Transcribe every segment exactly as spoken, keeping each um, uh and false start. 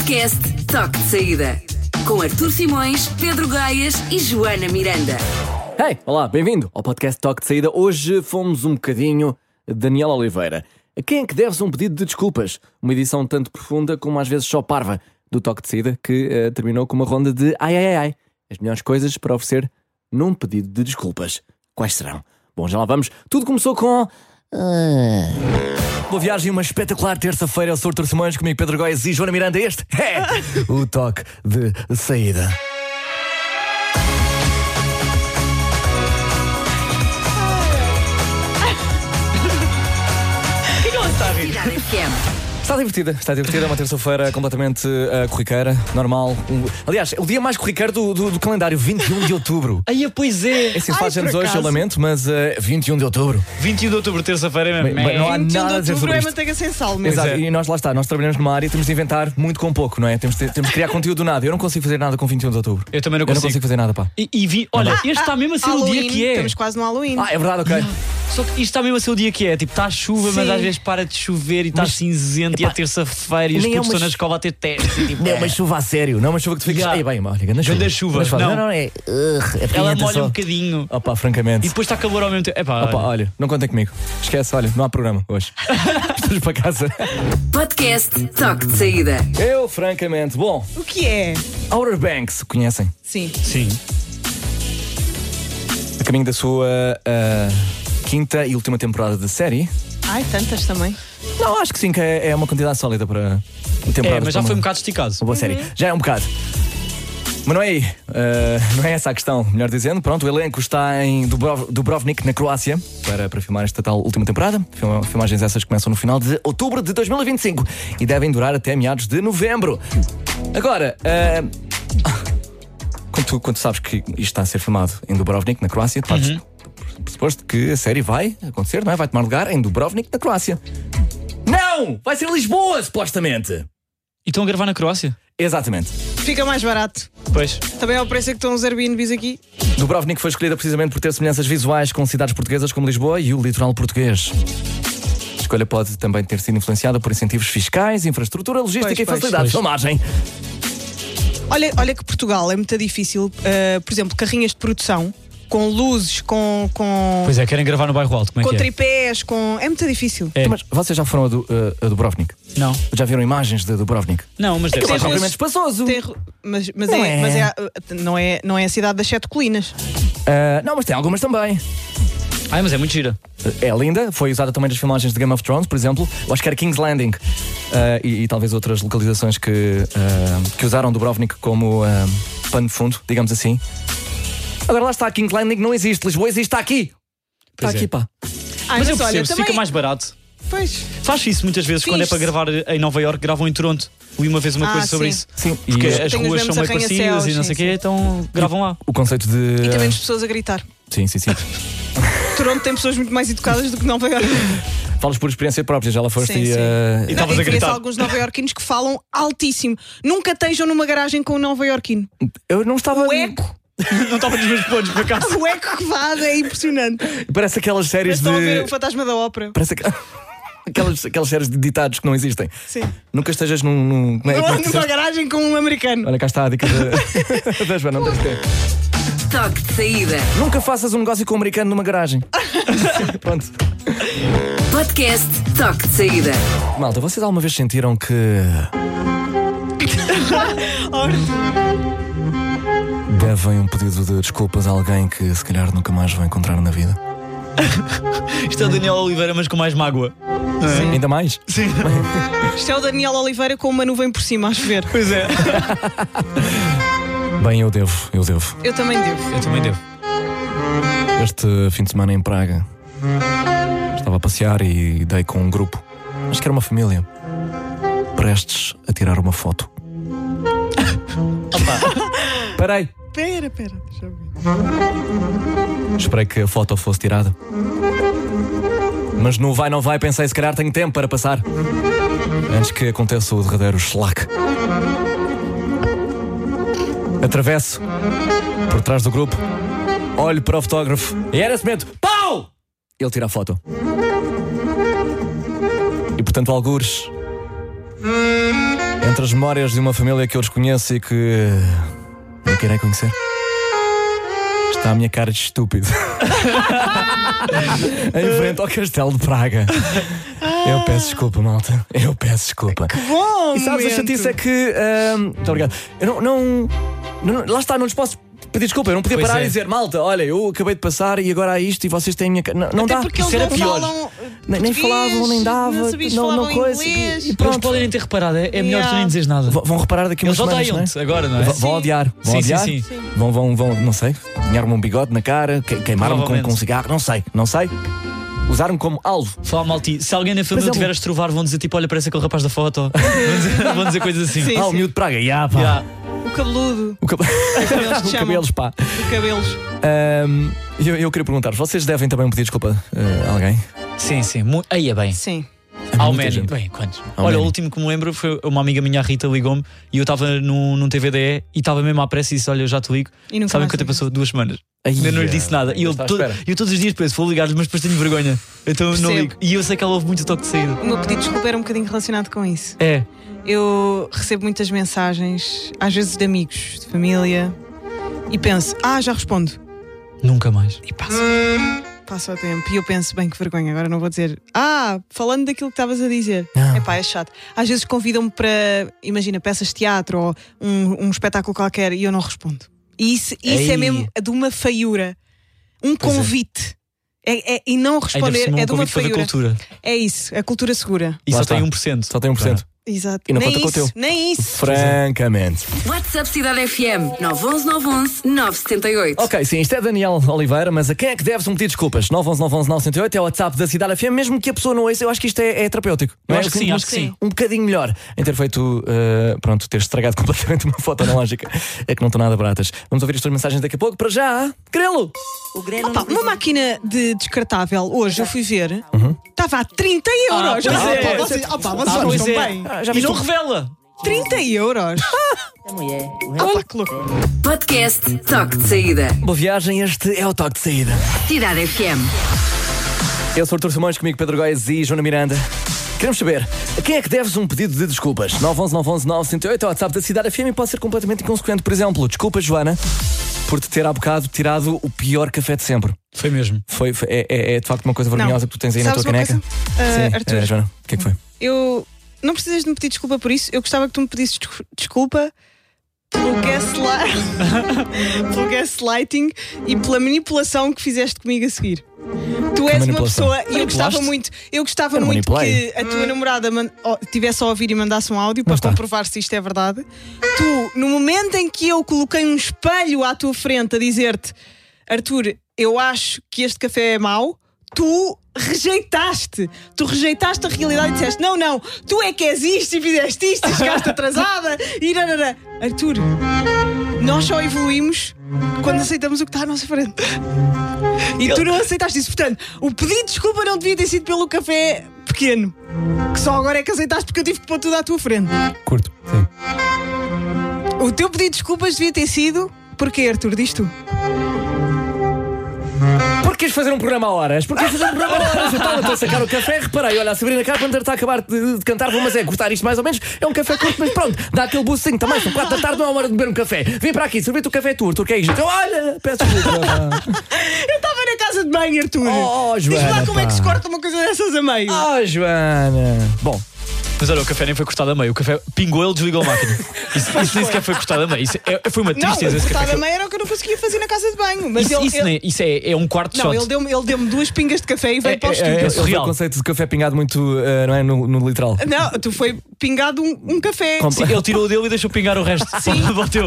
Podcast Toque de Saída. Com Artur Simões, Pedro Gaias e Joana Miranda. Hey, olá, bem-vindo ao podcast Toque de Saída. Hoje fomos um bocadinho Daniel Oliveira. A quem é que deves um pedido de desculpas? Uma edição tanto profunda como às vezes só parva do Toque de Saída, que uh, terminou com uma ronda de ai ai ai. As melhores coisas para oferecer num pedido de desculpas. Quais serão? Bom, já lá vamos. Tudo começou com... Uh... Boa viagem, uma espetacular terça-feira. Eu sou Artur Simões, comigo Pedro Góes e Joana Miranda. Este é o Toque de Saída. Está divertida, está divertida, é uma terça-feira completamente uh, corriqueira, normal. Um, aliás, é o dia mais corriqueiro do, do, do calendário, vinte e um de outubro. Aí, pois é. É assim, faz anos hoje, eu lamento, mas uh, vinte e um de outubro. vinte e um de outubro, terça-feira é mesmo. Bem, não há nada a dizer sobre é isto. manteiga sem sal, mas Exato, é. E nós lá está, nós trabalhamos numa área e temos de inventar muito com pouco, não é? Temos de, temos de criar conteúdo do nada. Eu não consigo fazer nada com vinte e um de outubro. Eu também não Eu não consigo. consigo fazer nada, pá. E, e vi, olha, este está mesmo a ser Halloween, o dia que é. Estamos quase no Halloween. Ah, é verdade, ok. Só que isto está mesmo a ser o dia que é. Tipo, está a chuva, Sim. mas às vezes para de chover e está Mas- cinzento e é Epá, terça-feira e as nem é putos uma estão na ch- escola a ter testes. E, tipo, Não é uma chuva a sério, não é uma chuva que tu ficas. Já. Ei, bem, olha, grande chuva. Grande chuva, Mas faz- não. não, não, é. Uh, é ela pinhenta molha só. um bocadinho. Opa, francamente. E depois está calor ao mesmo tempo. Epá, Opa, olha, não contem comigo. Esquece, olha, não há programa hoje. Estamos para casa. Podcast Toque de Saída. Eu, francamente, bom, O que é? Outer Banks, conhecem? Sim. sim. A caminho da sua ah, quinta e última temporada de série. Ai, tantas também. Não, acho que sim, que é, é uma quantidade sólida para a temporada. É, mas já para foi um uma- bocado esticado. Uma boa série. Já é um bocado. Mas não é aí. Ah, não é essa a questão, melhor dizendo. Pronto, o elenco está em Dubrov- Dubrovnik, na Croácia, para, para filmar esta tal última temporada. Film- Filmagens essas começam no final de outubro de dois mil e vinte e cinco e devem durar até meados de novembro. Agora, ah, quando, tu, quando tu sabes que isto está a ser filmado em Dubrovnik, na Croácia, tu partes pressuposto que a série vai acontecer, não é? Vai tomar lugar em Dubrovnik, na Croácia. Não! Vai ser Lisboa, supostamente! E estão a gravar na Croácia? Exatamente. Fica mais barato. Pois. Também ao preço é que estão os Airbnbs aqui. Dubrovnik foi escolhida precisamente por ter semelhanças visuais com cidades portuguesas como Lisboa e o litoral português. A escolha pode também ter sido influenciada por incentivos fiscais, infraestrutura, logística Pois, e pois, facilidade de pois. filmagem. Olha, olha que Portugal é muito difícil. uh, por exemplo, carrinhas de produção, com luzes, com, com, Pois é, querem gravar no bairro alto. Como é com que é? tripés, com. É muito difícil. É. Mas vocês já foram a, Du- a- a Dubrovnik? Não. Já viram imagens de Dubrovnik? Não, mas deve Aquilo é ser. propriamente espaçoso. Tem ru- mas mas, Não é, é. mas é, a- não, é, não é a cidade das sete colinas. Ah, não, mas tem algumas também. Ai, mas é muito gira. É linda, foi usada também nas filmagens de Game of Thrones, por exemplo. Eu acho que era King's Landing. Ah, e, e talvez outras localizações que, ah, que usaram Dubrovnik como ah, pano de fundo, digamos assim. Agora lá está, King's Landing não existe, Lisboa existe, está aqui. Está Pois é. aqui, pá. Ah, Mas eu olha, percebo, se também- fica mais barato. Pois. Faz isso muitas vezes quando é para Fixe. gravar em Nova Iorque, gravam em Toronto. Vi uma vez uma Ah, coisa sobre sim. isso. Sim, Porque e as Tem os ruas são mesmos meio parecidas arranha-céus, e não sim, sei o quê, sim. então gravam lá. o conceito de. E tem ah, menos pessoas a gritar. Sim, sim, sim. Toronto tem pessoas muito mais educadas do que Nova Iorque. Falas por experiência própria, já lá foste Sim, e. sim. ah, E Não, estavas a e conheço gritar. alguns nova-iorquinos que falam altíssimo. Nunca estejam numa garagem com um nova-iorquino. eu não estava. O eco, Não estava nos meus pontos, por acaso. o eco que faz é impressionante. Parece aquelas séries Estão a ver de. o Fantasma da Ópera. Parece aqu- aquelas, aquelas séries de ditados que não existem. Sim. Nunca estejas num. num como é- como é que Numa disseste? garagem com um americano. Olha, cá está a dica da da Joana, não tens de ter. Toque de Saída. Nunca faças um negócio com um americano numa garagem. Pronto. Podcast Toque de Saída. Malta, vocês alguma vez sentiram que. devem um pedido de desculpas a alguém que se calhar nunca mais vão encontrar na vida? Isto é o Daniel Oliveira, mas com mais mágoa. Ainda mais? Sim. Isto é o Daniel Oliveira com uma nuvem por cima a chover. Pois é. Bem, eu devo, eu devo. Eu também devo. Eu também devo. Este fim de semana em Praga estava a passear e dei com um grupo, acho que era uma família, prestes a tirar uma foto. Parei, Pera, pera, deixa eu ver. esperei que a foto fosse tirada. Mas no vai, não vai, pensei se calhar tenho tempo para passar antes que aconteça o derradeiro schlack. Atravesso por trás do grupo, olho para o fotógrafo e era esse momento, pau! Ele tira a foto. E portanto, algures Entre as memórias de uma família que eu desconheço e que não querem conhecer, está a minha cara de estúpido em frente ao Castelo de Praga. Eu peço desculpa, malta. Eu peço desculpa. Que bom! E sabes, a momento. chatice é que. ahm, muito obrigado. Eu não, não, não- Lá está, não lhes posso pedir desculpa. Eu não podia Pois parar é. e dizer, malta, olha, eu acabei de passar e agora há isto e vocês têm a minha. ca-" Não, não Até dá. porque Isso eles era não pior. falam Nem, nem português, falavam, nem dava. não sabias não, falavam não coisa. inglês. E, e Eles pronto. podem nem ter reparado, é, é melhor Yeah. tu nem dizeres nada. V- Vão reparar daqui a Eles umas semanas, não é? odeiam-te agora, não é? V- Vão odiar, vão Sim, sim, odiar. sim. Vão, vão, vão, não sei, desenhar-me um bigode na cara, que- queimar-me com, Provavelmente. com um cigarro, não sei, não sei. Usar-me como alvo. Falar mal de ti. Se alguém na família exemplo- tiver a estrovar, vão dizer tipo, olha, parece aquele rapaz da foto. Vão dizer, vão dizer coisas assim. Sim, Ah, o sim. miúdo de Praga, yeah, pá. Yeah. O cabeludo, O, cab... eles te o chamam. cabelos, pá. de cabelos. Ahm, eu, eu queria perguntar, vocês devem também pedir desculpa a alguém? Sim, sim. Mu- Aí é bem. Sim. Ao muita menos. gente. Bem, quantos? Ao Olha, menos. o último que me lembro foi uma amiga minha, a Rita, ligou-me e eu estava num, num T V D E e estava mesmo à pressa e disse: olha, eu já te ligo. E nunca Sabem mais quanto tempo ligaste. passou? Duas semanas. Ai, Ainda não lhe disse nada. E eu, está à to- espera. eu todos os dias penso: vou ligar-lhe, mas depois tenho vergonha. Então eu não Percebo. ligo. E eu sei que ela ouve muito o toque de saída. O meu pedido de desculpa era um bocadinho relacionado com isso. É. Eu recebo muitas mensagens, às vezes de amigos, de família, e penso, ah, já respondo. Nunca mais. E passa. Passa o tempo. E eu penso, bem, que vergonha, agora não vou dizer. Ah, falando daquilo que estavas a dizer. Não. Epá, é chato. Às vezes convidam-me para, imagina, peças de teatro ou um, um espetáculo qualquer e eu não respondo. E isso, isso é Ei. mesmo de uma feiura. Um Pois é. convite. É, é- e não Ainda por responder cima, um é de uma convite para ver feiura. cultura. É isso, a cultura segura. E Lá só está. tem um por cento. Só tem um por cento. Exato. E não nem conta com o isso, teu. nem isso. Francamente. WhatsApp Cidade F M nove um um nove um um nove sete oito. Ok, sim, isto é Daniel Oliveira, mas a quem é que deves um pedido de desculpas? nove um um nove um um nove sete oito é o WhatsApp da Cidade F M, mesmo que a pessoa não ouça, eu acho que isto é, é terapêutico. Eu não é? acho que sim, sinto-me acho que sim. Um bocadinho melhor em ter feito, uh, pronto, ter estragado completamente uma foto analógica. É que não estão nada baratas. Vamos ouvir as tuas mensagens daqui a pouco. Para já, Grelo! Opa, uma máquina de descartável, hoje eu fui ver, estava a trinta euros. Ah, pois Ah, é. pá, vocês, opa, vocês Ah, não pois estão é. bem. Ah, já E viste não o- revela. trinta euros. Opa, que louco. Podcast Toque de Saída. Boa viagem, este é o toque de saída. Cidade F M. Eu sou Artur Simões, comigo Pedro Góes e Joana Miranda. Queremos saber, a quem é que deves um pedido de desculpas? nove um um nove um um nove sete oito é o WhatsApp da Cidade F M e pode ser completamente inconsequente. Por exemplo, desculpa, Joana, por te ter há bocado tirado o pior café de sempre. Foi mesmo. Foi, foi- é, é- é de facto uma coisa vergonhosa que tu tens aí Sabes na tua uma caneca. coisa? Ah, Sim, Arthur, eh, Joana, o que é que foi? eu não precisas de me pedir desculpa por isso. Eu gostava que tu me pedisses descu- desculpa pelo gaslight- pelo gaslighting e pela manipulação que fizeste comigo a seguir. Tu és uma manipulação? pessoa e eu gostava Manipulaste? muito, eu gostava Eu não muito manipulei. que a tua namorada man- oh, tivesse a ouvir e mandasse um áudio para está. comprovar se isto é verdade. Tu, no momento em que eu coloquei um espelho à tua frente a dizer-te, Arthur, eu acho que este café é mau, tu rejeitaste. Tu rejeitaste a realidade e disseste: não, não, tu é que és isto e fizeste isto e chegaste atrasada e nanana. Arthur, nós só evoluímos quando aceitamos o que está à nossa frente. E tu não aceitaste isso. Portanto, o pedido de desculpa não devia ter sido pelo café pequeno, que só agora é que aceitaste porque eu tive que pôr tudo à tua frente. Curto, sim. O teu pedido de desculpas devia ter sido. Porquê, Arthur? Diz tu. Porque quis fazer um programa a horas? Porque quis fazer um programa a horas? Eu estava a sacar o café, reparei, olha, a Sabrina Carpenter está a acabar de, de cantar, mas é cortar isto mais ou menos. É um café curto, mas pronto, dá aquele boostinho também. São quatro da tarde, não é hora de beber um café. Vem para aqui, servir-te o café tu, Arthur, que é isto? Eu, olha, peço desculpa. Eu estava na casa de banho, Arthur. Oh, Diz lá Joana, como é que pá. se corta uma coisa dessas a meio. Oh, Joana. Bom, Mas olha, o café nem foi cortado a meio. O café pingou, ele desligou a máquina. Isso, isso nem sequer foi cortado a meio. Isso é- foi uma Não, tristeza. esse cortada café. a meio era o que eu não conseguia fazer na casa de banho. Mas Isso, ele, isso, ele- nem- isso é, é um quarto Não, shot. ele deu-me ele deu-me duas pingas de café e veio É- para o é- estúdio. é- ele foi o surreal. conceito de café pingado muito, eh, não é, no, no literal. Não, tu foi pingado um, um café. Com- Sim, ele tirou o dele e deixou pingar o resto. Sim. Bateu.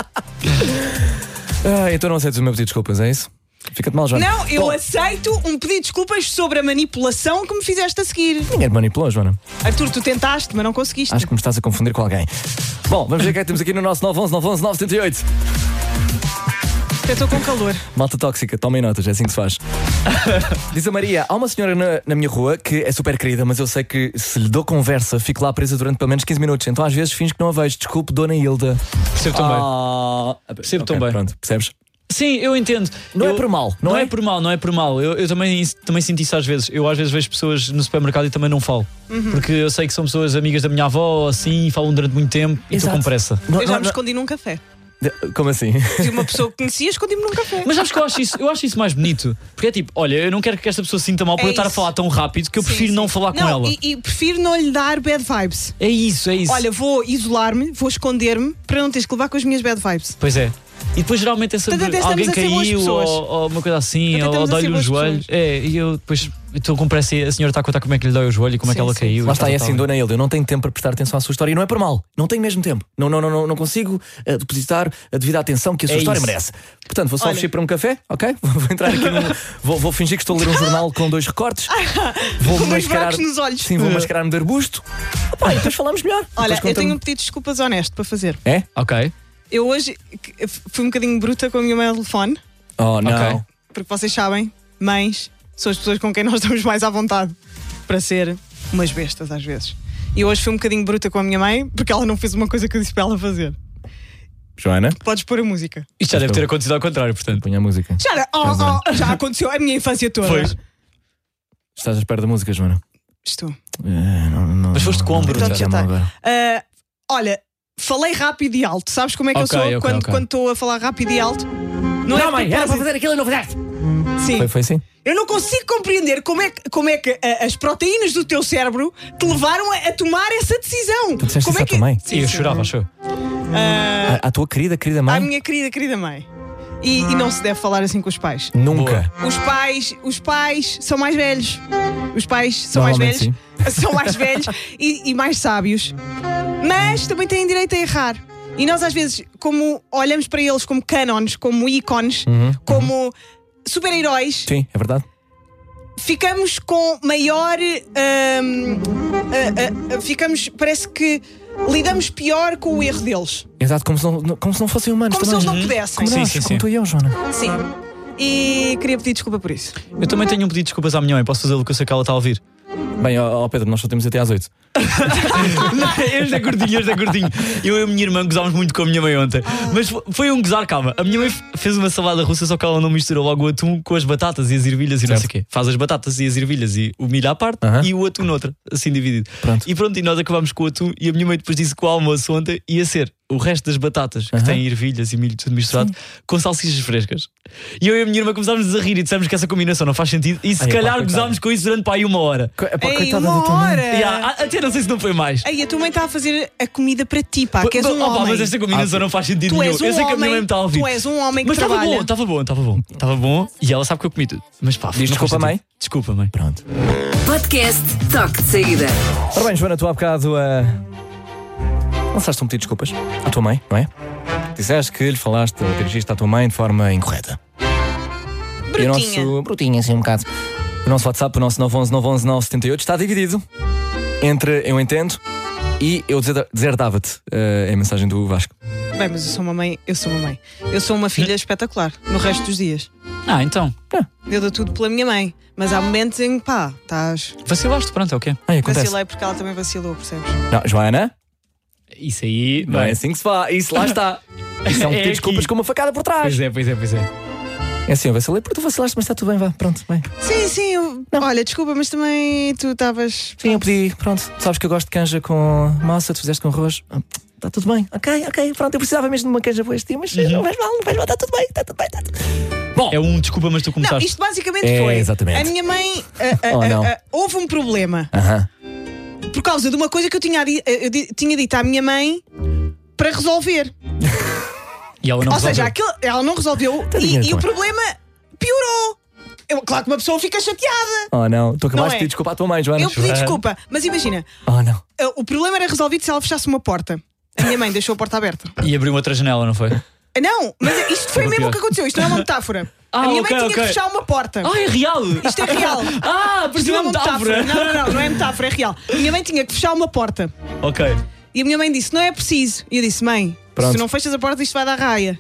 Ah, então não aceites o meu pedido de desculpas, é isso? Fica-te mal, Joana. Não, eu Bom, aceito um pedido de desculpas sobre a manipulação que me fizeste a seguir. ninguém te manipulou, Joana. Arthur, tu tentaste, mas não conseguiste. Acho que me estás a confundir com alguém. Bom, vamos ver o que é que temos aqui no nosso nove um um nove um um nove sete oito. Eu estou com calor. Malta tóxica, tomem notas, é assim que se faz. Diz a Maria, há uma senhora na, na minha rua que é super querida, mas eu sei que se lhe dou conversa, fico lá presa durante pelo menos quinze minutos. Então às vezes finge que não a vejo. Desculpe, Dona Hilda. Percebo tão bem. Ah, Percebo ok, tão bem. Pronto, percebes? Sim, eu entendo. Não Eu- é por mal, não, Não, é? é por mal, não é por mal. Eu, eu também, também sinto isso às vezes. Eu às vezes vejo pessoas no supermercado e também não falo. Porque eu sei que são pessoas amigas da minha avó, assim, e falam durante muito tempo e estou Exato. com pressa. Não- Eu já não- me não- escondi num café. de- Como assim? Se uma pessoa que conhecia, escondi-me num café. Mas sabes que eu acho isso, eu acho isso mais bonito. Porque é tipo, olha, eu não quero que esta pessoa se sinta mal por É eu estar a isso. falar tão rápido que eu Sim, prefiro sim. não falar com Não, ela. E, e prefiro não lhe dar bad vibes. É isso, é isso. Olha, vou isolar-me, vou esconder-me para não teres que levar com as minhas bad vibes. Pois é. E depois geralmente é sempre Portanto, até alguém estamos a ser boas caiu pessoas. ou, ou uma coisa assim, Até ou, ou estamos a dói-lhe ser um boas joelho. pessoas. É, e eu depois estou com pressa e a senhora está a contar como é que lhe dói o joelho e como é que Sim, ela sim. caiu. Lá e está, tal, é tal, assim, tal. Dona Hilda, eu não tenho tempo para prestar atenção à sua história e não é por mal, não tenho mesmo tempo. Não, não, não, não, não consigo eh, depositar a devida atenção que a sua É história isso. merece. Portanto, vou só Olha. fugir para um café, ok? Vou entrar aqui num. Vou, vou fingir que estou a ler um jornal com dois recortes. Vou Com dois mascarar. buracos nos olhos. Sim, vou mascarar-me de arbusto. Opa, e depois falamos melhor. Olha, Depois eu conta-me- tenho um pedido de desculpas honesto para fazer. É? Ok. Eu hoje que- fui um bocadinho bruta com a minha mãe ao telefone, Oh, não. Ok. porque vocês sabem, mães são as pessoas com quem nós estamos mais à vontade para ser umas bestas às vezes. E hoje fui um bocadinho bruta com a minha mãe porque ela não fez uma coisa que eu disse para ela fazer. Joana, Podes pôr a música. Isto já deve ter acontecido ao contrário, portanto. põe a música. Já, oh, oh, já aconteceu a minha infância toda. Pois. Estás à espera da música, Joana? Estou. Eh, não, não, Mas foste não, com não, bruta. não, Então já não, está. agora. Ah, olha, falei rápido e alto. Sabes como é que Ok, eu sou ok, quando ok. quando estou a falar rápido e alto? Não, Não, é mãe, de era para propósito. fazer aquilo e não fizeste. Sim. Foi, foi assim? Eu não consigo compreender como é que, como é que ah, as proteínas do teu cérebro te levaram a, a tomar essa decisão. Tu disseste como isso é à tua mãe? E eu chorava, achou? Ah, À, à tua querida, querida mãe? à minha querida, querida mãe. E, e não se deve falar assim com os pais. Nunca. Os pais, os pais são mais velhos. Os pais são mais velhos, Normalmente, são mais velhos e, e mais sábios. Mas também têm direito a errar. E nós às vezes, como olhamos para eles como cânones, como ícones, como super-heróis, Sim, é verdade. ficamos com maior. hum, ah, ah, ficamos, parece que lidamos pior com o erro deles. Exato, como se não, como se não fossem humanos Como se também. eles não pudessem. Como Sim, nós, sim, como sim. tu e eu, Joana. Sim. E queria pedir desculpa por isso. Eu também tenho um pedido de desculpas à minha mãe, posso fazê-lo que eu sei que ela está a ouvir. Bem, ó ó, Pedro, nós só temos até às oito. Este é curtinho, este é curtinho. Eu e a minha irmã gozámos muito com a minha mãe ontem. Mas fo- foi um gozar, calma. A minha mãe f- fez uma salada russa, só que ela não misturou logo o atum com as batatas e as ervilhas e não sei o quê. Faz as batatas e as ervilhas e o milho à parte Aham. e o atum noutra, assim dividido. Pronto. E pronto, e nós acabámos com o atum e a minha mãe depois disse que o almoço ontem ia ser o resto das batatas, que Aham. têm ervilhas e milho tudo misturado, com salsichas frescas. E eu e a minha irmã começámos a rir e dissemos que essa combinação não faz sentido e se Ai, calhar pá, coitada. gozámos com isso durante para aí uma hora. Co- epá, Ei, coitada uma da tua mãe. hora! Yeah, a- até não sei se não foi mais. Ei, a tua mãe está a fazer a comida para ti, pá, que és um Opa, homem. mas esta combinação não faz sentido Tu nenhum. és um eu sei que a minha homem, mãe me está a ouvir. tu és um homem que Mas estava trabalha. bom, estava bom, estava bom. Estava bom e ela sabe que eu comi tudo. Mas pá, Diz não faz desculpa, sentido. mãe. Desculpa, mãe. Pronto. Podcast Toque de Saída. Ora bem, Joana, tu há bocado uh, lançaste um pedido de desculpas à tua mãe, não é? Disseste que lhe falaste ou dirigiste à tua mãe de forma incorreta. E o Brutinha. nosso. Brutinha, assim um bocado. O nosso WhatsApp, o nosso nove um um nove um um nove sete oito, está dividido entre eu entendo e eu deser- deserdava-te. Uh, é a mensagem do Vasco. Bem, mas eu sou uma mãe, eu sou uma mãe. Eu sou uma filha espetacular no resto dos dias. Ah, então. Eu dou tudo pela minha mãe. Mas há momentos em que, pá, estás. Vacilaste, pronto, é o quê? Ai, acontece. Vacilei porque ela também vacilou, percebes? Não, Joana, Isso aí. não é bem. assim que se faz. Isso lá está. Isso é um É pedido de desculpas aqui. com uma facada por trás. Pois é, pois é, pois é. É assim, eu vacilei porque tu vacilaste, mas está tudo bem, vá. Pronto, bem. Sim, sim. Eu... Olha, desculpa, mas também tu estavas. Sim, eu pedi, pronto. Tu sabes que eu gosto de canja com massa, tu fizeste com arroz. Está tudo bem. Ok, ok, pronto. Eu precisava mesmo de uma canja para este dia, mas não faz mal, não faz mal, está tudo bem, está tudo bem, está tudo bem. É um desculpa, mas tu Não, começaste. isto basicamente É, foi. exatamente. A minha mãe. ah, ah, Oh, ah, não. ah, houve um problema Aham. por causa de uma coisa que eu tinha, di- eu di- tinha dito à minha mãe para resolver. E ela não Ou seja, resolveu. aquilo, ela não resolveu Tadinha, e, e o tua mãe. problema piorou. Eu, claro que uma pessoa fica chateada. Oh não, tu acabaste Não de é? pedir desculpa à tua mãe, Joana. Eu pedi desculpa, mas imagina, Oh não. ah, o problema era resolvido se ela fechasse uma porta. A minha mãe deixou a porta aberta. E abriu outra janela, não foi? Ah, Não, mas isto foi Foi mesmo pior. o que aconteceu. Isto não é uma metáfora. Ah, a minha ok, mãe tinha ok. que fechar uma porta. Ah, é real! Isto é real. Ah, Isto parecia não é uma uma metáfora. Não, não, não, não é metáfora, é real. A minha mãe tinha que fechar uma porta. Ok. E a minha mãe disse: não é preciso. E eu disse: mãe, Pronto. se tu não fechas a porta, isto vai dar raia.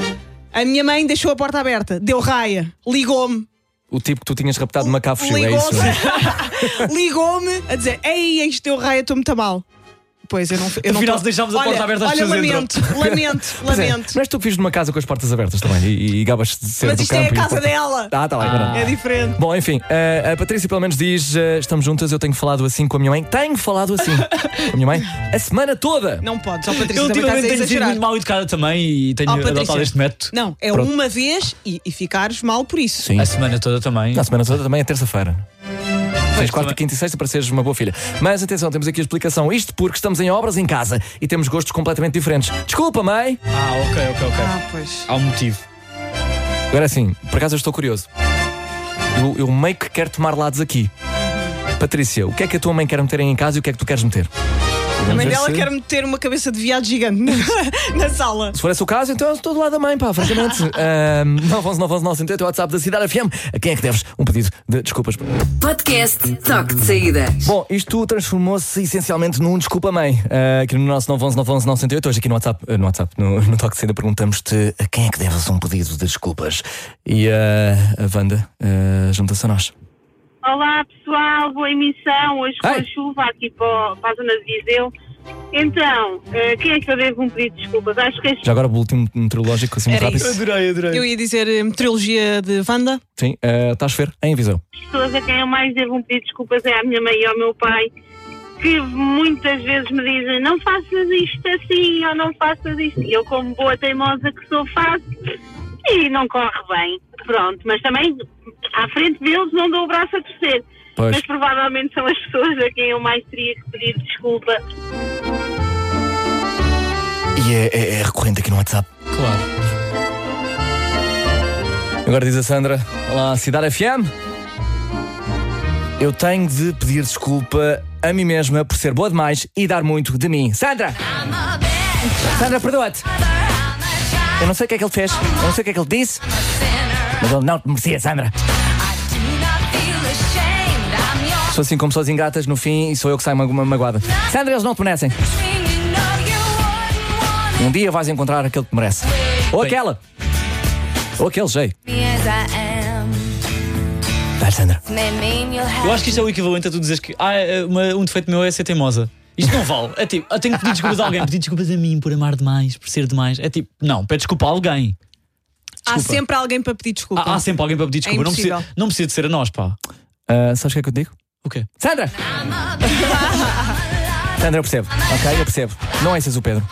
A minha mãe deixou a porta aberta, deu raia, ligou-me. O tipo que tu tinhas raptado de Macau fugiu, é isso? Ligou-me ligou-me a dizer: ei, isto deu raia, estou muito mal. Pois, eu não. Eu não Afinal, tô... se deixámos a olha, porta aberta, as olha, pessoas lamento, entram. lamento, Pois é, lamento. não és tu que vives numa casa com as portas abertas também e, e gabas de ser Mas do isto é campo. a e casa porta- dela. Ah, tá bem, pronto. É diferente. Bom, enfim, eh, a Patrícia pelo menos diz: eh, estamos juntas, eu tenho falado assim com a minha mãe. Tenho falado assim com a minha mãe a semana toda. Não podes, ó Patrícia, Eu também estás a ultimamente tenho sido exagerar. muito mal educada também e tenho Oh, Patrícia. adotado este método. Não, é Pronto. uma vez e, e ficares mal por isso. Sim. A semana toda também. Na semana toda também é terça-feira. Tens quarta, também. quinta e sexta para seres uma boa filha. Mas atenção, temos aqui a explicação. Isto porque estamos em obras em casa e temos gostos completamente diferentes. Desculpa, mãe. Ah, ok, ok, ok. Ah, pois. Há um motivo. Agora sim, por acaso eu estou curioso. Eu, eu meio que quero tomar lados aqui. Patrícia, o que é que a tua mãe quer meter em casa e o que é que tu queres meter? A Vamos mãe ver dela se... quer meter uma cabeça de viado gigante na, na sala. Se for esse o caso, então eu estou do lado da mãe, pá, francamente. uh, nove um um nove um nove um zero oito, o WhatsApp da Cidade F M. A quem é que deves um pedido de desculpas? Podcast Toque de Saída. Bom, isto transformou-se essencialmente num Desculpa Mãe. Uh, aqui no nosso nove um um nove um nove zero oito, hoje aqui no WhatsApp, uh, no, WhatsApp no, no Toque de Saída, perguntamos-te a quem é que deves um pedido de desculpas. E uh, a Wanda uh, junta-se a nós. Olá pessoal, boa emissão, hoje com Ei. a chuva aqui para, para a zona de Viseu. Então, eh, quem é que eu devo um pedido de desculpas? Acho que as Já agora o boletim meteorológico, assim muito Era rápido. isso. Adorei, adorei. Eu ia dizer eh, meteorologia de Wanda. Sim, uh, está a chover em Viseu. pessoas a quem eu mais devo um pedido de desculpas é à minha mãe e ao meu pai, que muitas vezes me dizem não faças isto assim ou não faças isto. E eu, como boa teimosa que sou, faço e não corre bem. Pronto, mas também à frente deles não dou o braço a torcer. Pois. Mas provavelmente são as pessoas a quem eu mais teria que pedir desculpa. E é, é- é recorrente aqui no WhatsApp. Claro. Agora diz a Sandra: olá, Cidade F M. Eu tenho de pedir desculpa a mim mesma por ser boa demais e dar muito de mim. Sandra! Sandra, perdoa-te. Eu não sei o que é que ele fez, eu não sei o que é que ele disse, mas ele não te merecia, Sandra. Sou assim como pessoas ingratas no fim e sou eu que saio ma- ma- magoada. Sandra, eles não te merecem. Um dia vais encontrar aquele que te merece. Ou Bem. aquela. Ou aquele jeito. Vai, Sandra. Eu acho que isto é o equivalente a tu dizeres que ah, uma- um defeito meu é ser teimosa. Isto não vale. É tipo, eu tenho que pedir desculpas a alguém, pedir desculpas a mim por amar demais, por ser demais. É tipo, não, pede desculpa a alguém. Há Desculpa. sempre alguém para pedir desculpa. Há, há sempre alguém para pedir desculpa. não, impossível. precisa, não precisa de ser a nós, pá. Ah, sabes o que é que eu te digo? O quê? Sandra! Sandra, eu percebo. Ok, eu percebo. Não é esse o Pedro.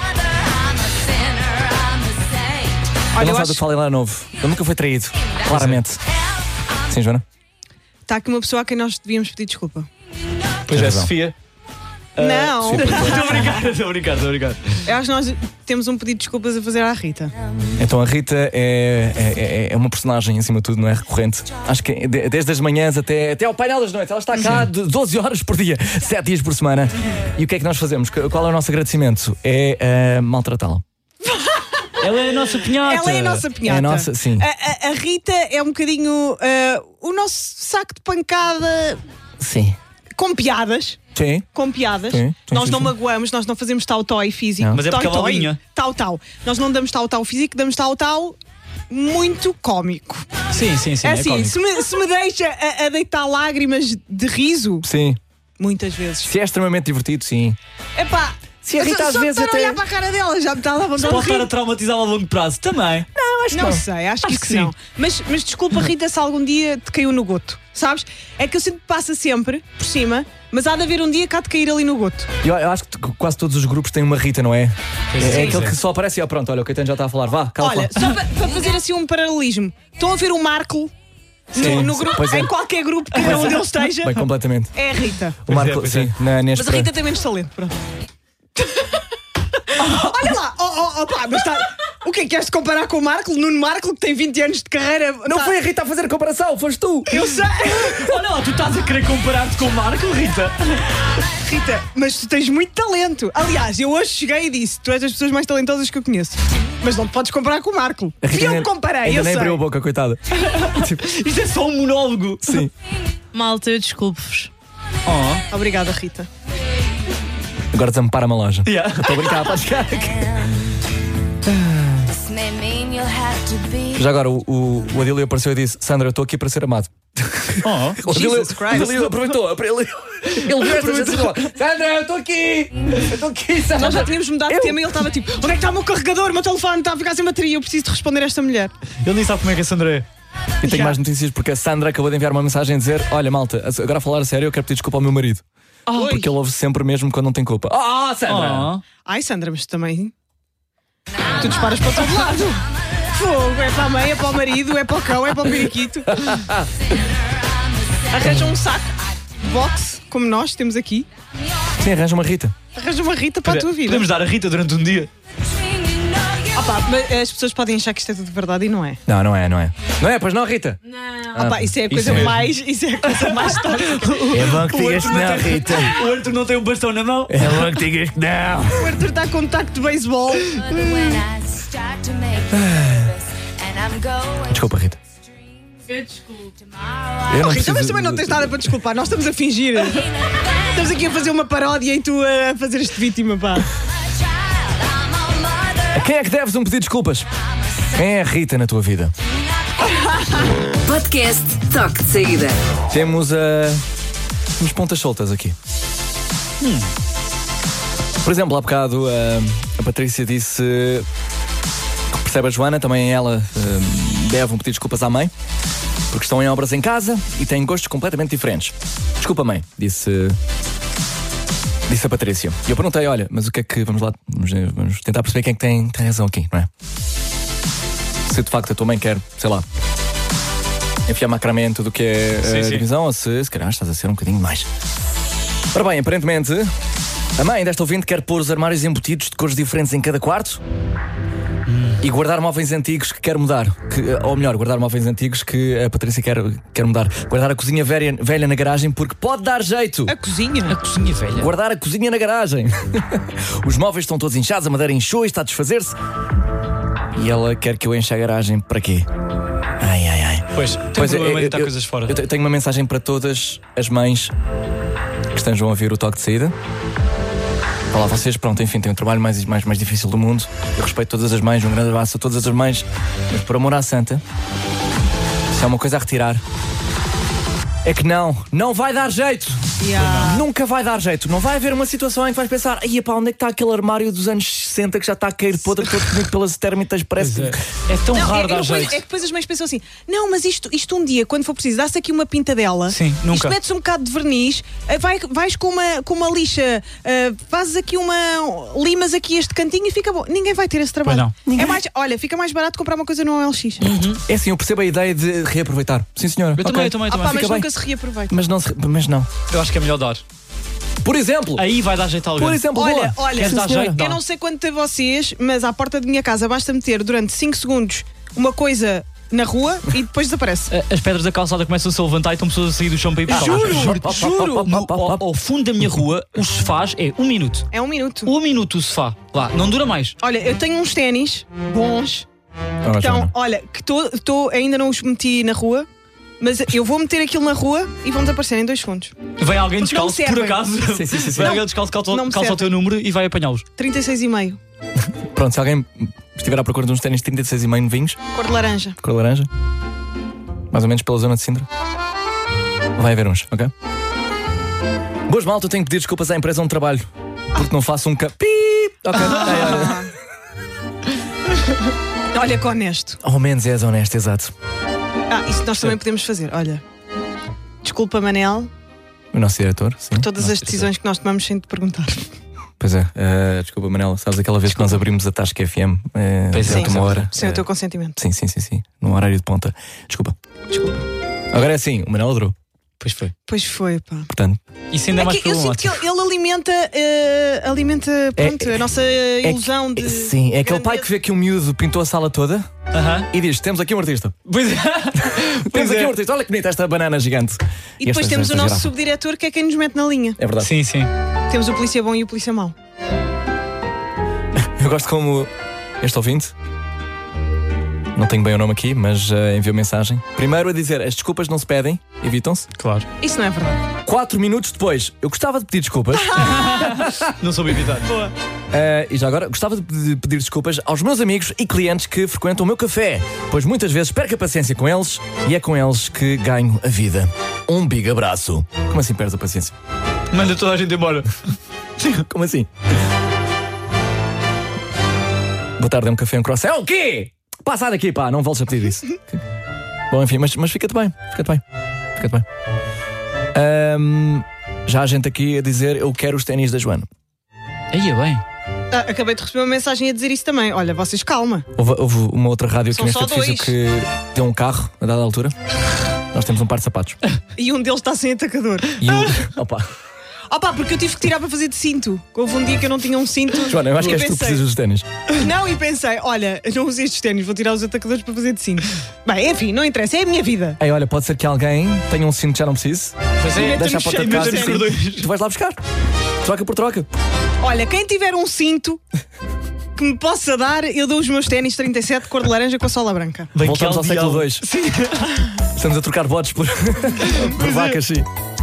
Olha, eu eu não acho sabe do que fala lá novo. Ele nunca foi traído. Claramente. Sim, Joana? que está aqui uma pessoa a quem nós devíamos pedir desculpa. Pois Tens é, razão. Sofia. Não, Estou a brincar, estou a brincar, estou a brincar. eu acho que nós temos um pedido de desculpas a fazer à Rita. Então a Rita é, é, é uma personagem, acima de tudo, não é recorrente. Acho que de- desde as manhãs até, até ao painel das noites. Ela está cá de doze horas por dia, sete dias por semana. E o que é que nós fazemos? Qual é o nosso agradecimento? É ah, maltratá-la. Ela é a nossa pinhata. Ela é a nossa pinhata. É a nossa, sim. A, a- a Rita é um bocadinho ah, o nosso saco de pancada Sim. com piadas. Sim. Com piadas. Sim, sim, nós sim, não sim. magoamos, nós não fazemos tal-tal físico. Não. Mas é porque ela Tal-tal. alinha. Tal-tal. Nós não damos tal-tal físico, damos tal-tal muito cómico. Sim, sim, sim. É é assim, cómico. se me, se me deixa a, a deitar lágrimas de riso, Sim. muitas vezes. Se é extremamente divertido, sim. Epá, Se a Rita só às de vezes estar a até- olhar para a cara dela já me está a dar vontade Pode de estar a rir. traumatizá-la a longo prazo também. Não sei, acho, que, Acho que isso sim. não. Mas, mas desculpa, Rita, se algum dia te caiu no goto. Sabes? É que eu sinto que passa sempre por cima, mas há de haver um dia que há de cair ali no goto. Eu, eu acho que t- quase todos os grupos têm uma Rita, não é? Pois É, é, é aquele pois é. que só aparece e ó, pronto, olha, o Caetano já está a falar. Vá, cala Olha, só para, para fazer assim um paralelismo, estão a ver o Marco Sim, no, no sim, grupo, pois é. em qualquer grupo, cada onde ele esteja, Bem, completamente. é a Rita. O Marco, pois é. sim, na, neste. Mas a Rita tem menos talento, pronto. Olha lá, oh, oh, oh, pá, mas está. O que é que queres comparar com o Marco? Nuno Marco, que tem vinte anos de carreira. Não tá- foi a Rita a fazer a comparação, foste tu! Eu sei! Olha lá, tu estás a querer comparar-te com o Marco, Rita? Rita, mas tu tens muito talento. Aliás, eu hoje cheguei e disse: tu és das pessoas mais talentosas que eu conheço. Mas não te podes comparar com o Marco. A Rita E eu nem- me comparei, ainda eu nem sei. abriu a boca, coitada. Tipo, Isto é só um monólogo. sim. Malta, eu desculpo-vos. Oh. Obrigada, Rita. Agora desampara uma loja. Yeah. Estou a brincar, podes ficar aqui. This may mean you'll have Já agora, o, o, o Adílio apareceu e disse: Sandra, eu estou aqui para ser amado. Oh. O Adílio, Jesus Christ. o Adílio aproveitou. Ele, ele viu esta gente e falou: Sandra, eu estou aqui! Eu estou aqui, Sandra. Nós já tínhamos mudado de tema e ele estava tipo: onde é que está o meu carregador? O meu telefone está a ficar sem bateria. Eu preciso de responder a esta mulher. Ele nem sabe como é que é Sandra é. E tenho Já. mais notícias porque a Sandra acabou de enviar uma mensagem a dizer: olha, malta, agora a falar a sério, eu quero pedir desculpa ao meu marido. Oi. Porque ele ouve sempre mesmo quando não tem culpa. Ah, Sandra! Oh. Ai, Sandra, mas tu também. Tu disparas para todo lado. Fogo, é para a mãe, é para o marido, é para o cão, é para o periquito. Arranja um saco de boxe, como nós temos aqui. Sim, arranja uma Rita. Arranja uma Rita para a tua vida. Podemos dar a Rita durante um dia. Ah pá, mas as pessoas podem achar que isto é tudo verdade e não é. Não, não é, não é. Não é, pois não, Rita? Ah pá, isso é a coisa é. mais. Isso é a coisa mais tóxica. É bom que digas que não, Rita. O Arthur não tem um bastão na mão. É bom que digas que não. O Arthur está com tacto de beisebol. Desculpa, Rita. Eu desculpo. Eu Oh, não Rita, preciso mas também não tens nada para desculpar. Nós estamos a fingir. Estamos aqui a fazer uma paródia e tu a fazer este vítima, pá. A quem é que deves um pedido de desculpas? Quem é a Rita na tua vida? Podcast Toque de Saída. Temos a. Temos pontas soltas aqui. Hum. Por exemplo, há bocado a, a Patrícia disse que percebe a Joana, também ela uh, deve um pedido de desculpas à mãe, porque estão em obras em casa e têm gostos completamente diferentes. Desculpa, mãe, disse. Disse a Patrícia. E eu perguntei: olha, mas o que é que. Vamos lá, vamos, vamos tentar perceber quem é que tem, tem razão aqui, não é? Se de facto a tua mãe quer, sei lá, enfiar macramento do que é Sim, a sim. divisão, ou se se calhar estás a ser um bocadinho mais. Ora bem, aparentemente, a mãe desta ouvinte quer pôr os armários embutidos de cores diferentes em cada quarto e guardar móveis antigos que quer mudar. Que, ou melhor, guardar móveis antigos que a Patrícia quer, quer mudar. Guardar a cozinha velha, velha na garagem porque pode dar jeito. A cozinha. A cozinha velha. Guardar a cozinha na garagem. Os móveis estão todos inchados, a madeira inchou e está a desfazer-se. E ela quer que eu encha a garagem para quê? Ai, ai, ai. Pois, tem Pois, problema eu- de deitar eu- coisas fora. Eu te- tenho uma mensagem para todas as mães que estejam a ouvir o toque de saída. Para lá vocês, pronto, enfim, têm o trabalho mais, mais, mais difícil do mundo. Eu respeito todas as mães, um grande abraço a todas as mães. Mas por amor à santa, se há uma coisa a retirar, é que não, não vai dar jeito. Yeah. Nunca vai dar jeito. Não vai haver uma situação em que vais pensar: ai, pá, onde é que está aquele armário dos anos sessenta que já está a cair podre todo comigo pelas térmitas? Parece. É, é tão Não, raro é, dar é, depois, jeito. é que depois as mães pensam assim: não, mas isto, isto um dia, quando for preciso, dá-se aqui uma pinta dela. Sim, nunca. Isto mete-se um bocado de verniz, eh, vai, vais com uma, com uma lixa, eh, fazes aqui uma. limas aqui este cantinho e fica bom. Ninguém vai ter esse trabalho. Pois É mais, olha, fica mais barato comprar uma coisa no O L X. É assim, eu percebo a ideia de reaproveitar. Sim, senhora. Eu também, eu também, eu Ah, também. pá, mas Fica bem. nunca se reaproveita. Mas não, se- mas não. Eu acho que é melhor dar. Por exemplo, Aí vai dar jeito a alguém. por exemplo, Olha, boa. olha, Queres dar senhora. jeito? Dá. eu não sei quanto a vocês, mas à porta da minha casa basta meter durante cinco segundos uma coisa na rua e depois desaparece. A- As pedras da calçada começam-se a levantar e estão pessoas a sair do chão para ir buscar. Juro, Juro, juro. No, ao, ao fundo da minha rua, os sofás é um minuto. É um minuto. Um minuto o sofá. Lá, não dura mais. Olha, eu tenho uns ténis bons. Oh, Então, Joana. olha, que tô, tô, ainda não os meti na rua, mas eu vou meter aquilo na rua e vão desaparecer em dois segundos. Vem alguém Porque não descalço, por servem. acaso. Sim, sim, sim, sim. Vem Não, alguém descalço, calça, não me calça o servem. teu número e vai apanhá-los. trinta e seis e meio, Pronto, se alguém estiver à procura de uns ténis trinta e seis e meio novinhos, cor de laranja. cor de laranja, mais ou menos pela zona de Sintra, vai haver uns, ok? Boas, malta, eu tenho que pedir desculpas à empresa onde trabalho porque não faço um cap. Pi! Ok. Ai, ai. Olha que honesto. Ao menos és honesto, exato. Ah, isso nós também podemos fazer. Olha, desculpa, Manel, O nosso diretor, sim. todas Nosso as decisões que nós tomamos sem te perguntar. Pois é, eh, desculpa, Manela, sabes aquela vez que nós abrimos a Tasca F M eh, Pois é, durante sim. uma hora? Sem Eh, o teu consentimento. Sim, sim, sim, sim, num horário de ponta. Desculpa. Desculpa. Agora é assim, o Manel adorou, Pois foi. Pois foi, pá. portanto. Isso ainda é É mais que eu sinto que problemático. ele, ele alimenta, eh, alimenta pronto, É- a nossa É ilusão que- de. Sim, é aquele pai que vê que um miúdo pintou a sala toda Aham. e diz: temos aqui um artista. Pois é. Temos Pois aqui é. um artista, olha que bonita esta banana gigante. E depois esta- temos o esta nosso girafa. subdiretor que é quem nos mete na linha. É verdade. Sim, sim. Temos o polícia bom e o polícia mau. Eu gosto como este ouvinte, não tenho bem o nome aqui, mas eh, enviou mensagem. Primeiro a dizer: as desculpas não se pedem, evitam-se. Claro. Isso não é verdade. Quatro minutos depois, eu gostava de pedir desculpas. Não soube evitar. Boa. Uh, e já agora, gostava de pedir desculpas aos meus amigos e clientes que frequentam o meu café, pois muitas vezes perco a paciência com eles e é com eles que ganho a vida. Um big abraço. Como assim perdes a paciência? Manda toda a gente embora. Como assim? Boa tarde, é um café, um croissant. É o quê? Passa daqui, pá, não voltes a pedir isso. Bom, enfim, mas, mas fica-te bem, fica-te bem, fica-te bem. Um, já há gente aqui a dizer eu quero os ténis da Joana. Aí é bem. Ah, acabei de receber uma mensagem a dizer isso também. Olha, vocês calma. Houve, houve uma outra rádio aqui São neste só edifício dois. que deu um carro a dada altura. Nós temos um par de sapatos. E um deles está sem atacador. E o. Opa, Opa, porque eu tive que tirar para fazer de cinto. Houve um dia que eu não tinha um cinto. Joana, eu acho e que és tu que pensei- precisas dos ténis. Não, e pensei, olha, eu não uso estes ténis, vou tirar os atacadores para fazer de cinto. Bem, enfim, não interessa, é a minha vida. Ei, olha, pode ser que alguém tenha um cinto que já não precise. Pois é, Deixa a porta de casa. Meta-nos cordões. Tu vais lá buscar. Troca por troca. Olha, quem tiver um cinto que me possa dar, eu dou os meus ténis trinta e sete cor de laranja com a sola branca. Bem, Voltamos que ao século aldeal. dois. Estamos a trocar votos por, por vacas, sim.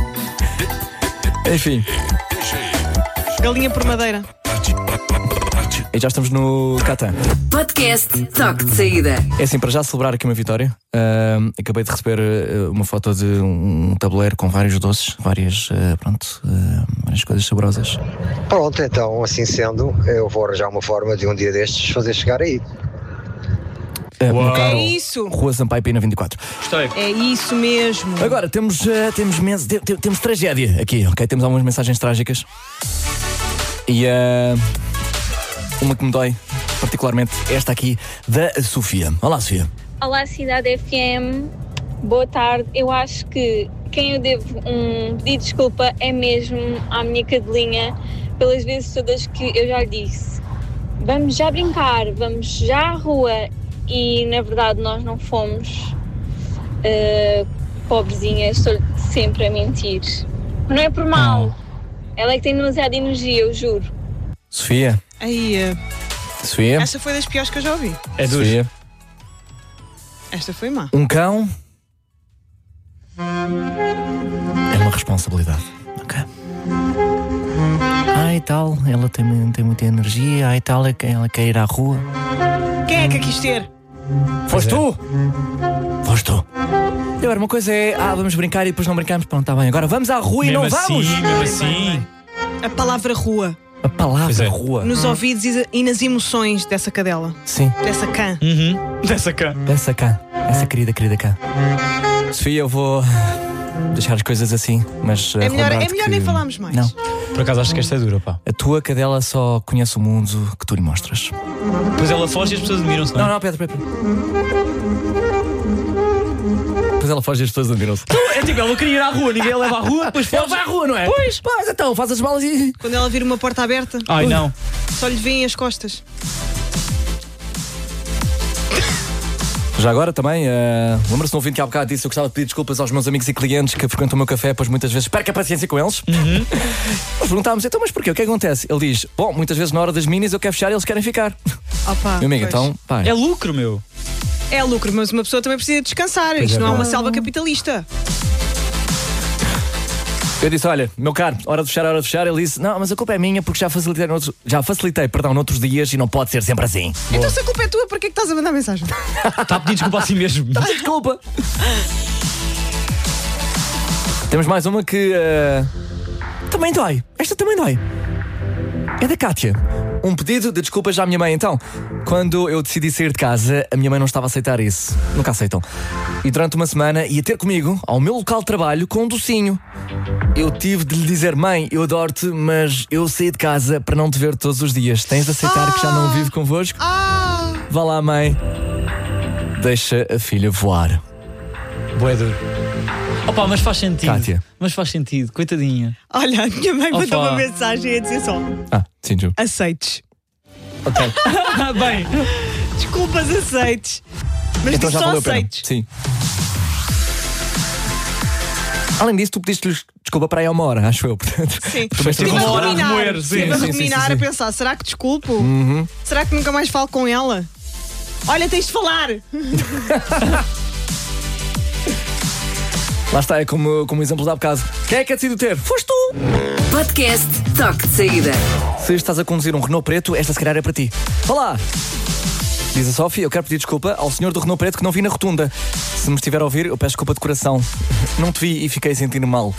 Enfim, Galinha por madeira. e já estamos no Catan. Podcast Toque de Saída. É assim, para já celebrar aqui uma vitória, ahm, acabei de receber ah, uma foto de um, um tabuleiro com vários doces, várias, ah, pronto, ah, várias coisas saborosas. Pronto, então, assim sendo, eu vou arranjar uma forma de um dia destes fazer chegar aí. Ah, Uau. meu caro, É isso. Rua Sampaio Pina vinte e quatro. Gostei. É isso mesmo. Agora, temos, ah, temos, mens- te- te- temos tragédia aqui, ok? Temos algumas mensagens trágicas. E ah, uma que me dói particularmente, esta aqui, da Sofia. Olá, Sofia. Olá, Cidade F M. Boa tarde. Eu acho que quem eu devo um pedido de desculpa é mesmo à minha cadelinha, pelas vezes todas que eu já lhe disse. Vamos já brincar, vamos já à rua. E, na verdade, nós não fomos. Uh, pobrezinha, estou sempre a mentir. Mas não é por mal. Ela é que tem demasiada energia, eu juro. Sofia. Aí, eh, Sofia. esta foi das piores que eu já ouvi. É duro. Sofia. Esta foi má. Um cão é uma responsabilidade, ok? Ai tal, ela tem, tem muita energia, ai tal, ela quer ir à rua. Quem é que a quis ter? Foste tu? Foste tu. E agora uma coisa é, ah, vamos brincar e depois não brincamos, pronto, está bem. Agora vamos à rua e Mesmo não assim, vamos. mesmo assim. A palavra rua. A palavra Pois é. rua. Nos ouvidos e e nas emoções dessa cadela. Sim, Dessa cã. Uhum. Dessa cá. essa cá, essa querida, querida cá. Sofia, eu vou deixar as coisas assim, mas É eh, melhor, é relembrar-te melhor que- nem falarmos mais. Não. Por acaso acho que esta é dura, pá. A tua cadela só conhece o mundo que tu lhe mostras. Depois ela foge e as pessoas admiram-se, não é? Não, não, Pedro, Pedro. Depois ela foge e as pessoas admiram-se. É tipo, ela queria ir à rua, ninguém a leva à rua, depois Ela foge. vai à rua, não é? Pois, pois, então, faz as malas e. Quando ela vir uma porta aberta, Ai, não. só lhe veem as costas. Já agora também, uh, lembra-se no ouvinte que há bocado disse eu gostava de pedir desculpas aos meus amigos e clientes que frequentam o meu café, pois muitas vezes perco a paciência com eles. Uhum. Nós perguntámos, então, mas porquê? O que acontece? Ele diz, bom, muitas vezes na hora das minis eu quero fechar e eles querem ficar. Opa, Meu amigo, pois. então, pá. É lucro, meu. É lucro, mas uma pessoa também precisa descansar. Pois Isto é, não é uma verdade. selva capitalista. Eu disse, olha, meu caro, hora de fechar, hora de fechar. Ele disse, não, mas a culpa é minha porque já facilitei, noutros, já facilitei, perdão, noutros dias e não pode ser sempre assim. Então se a culpa é tua, para que é que estás a mandar mensagem? Está a pedir desculpa a si mesmo. Desculpa. Temos mais uma que uh, também dói. Esta também dói. É da Kátia. Um pedido de desculpas à minha mãe. Então, quando eu decidi sair de casa, a minha mãe não estava a aceitar isso. Nunca aceitam. E durante uma semana ia ter comigo ao meu local de trabalho com um docinho. Eu tive de lhe dizer, mãe, eu adoro-te, mas eu saí de casa para não te ver todos os dias. Tens de aceitar que já não vivo convosco? Ah! Vá lá, mãe. Deixa a filha voar. Boé duro. Opa, mas faz sentido. Kátia. Mas faz sentido, coitadinha. Olha, a minha mãe mandou Opa. uma mensagem a dizer só: Ah, sim, Ju. aceites. Ok. Bem, Desculpas, aceites. Mas Então diz já só valeu a pena. aceites. Sim. Além disso, tu pediste-lhes desculpa para aí há uma hora, acho eu. Portanto, Sim. também Estive Estive a uma hora a ruminar, remoer, sim. estive a Sim, sim, ruminar, sim, sim. a pensar: será que desculpo? Uhum. Será que nunca mais falo com ela? Olha, tens de falar. Lá está, é como, como o exemplo da bocado. Quem é que é decidido ter? Foste tu! Podcast Toque de Saída. Se estás a conduzir um Renault preto, esta se calhar é para ti. Olá! Diz a Sofia, eu quero pedir desculpa ao senhor do Renault preto que não vi na rotunda. Se me estiver a ouvir, eu peço desculpa de coração. Não te vi e fiquei sentindo mal.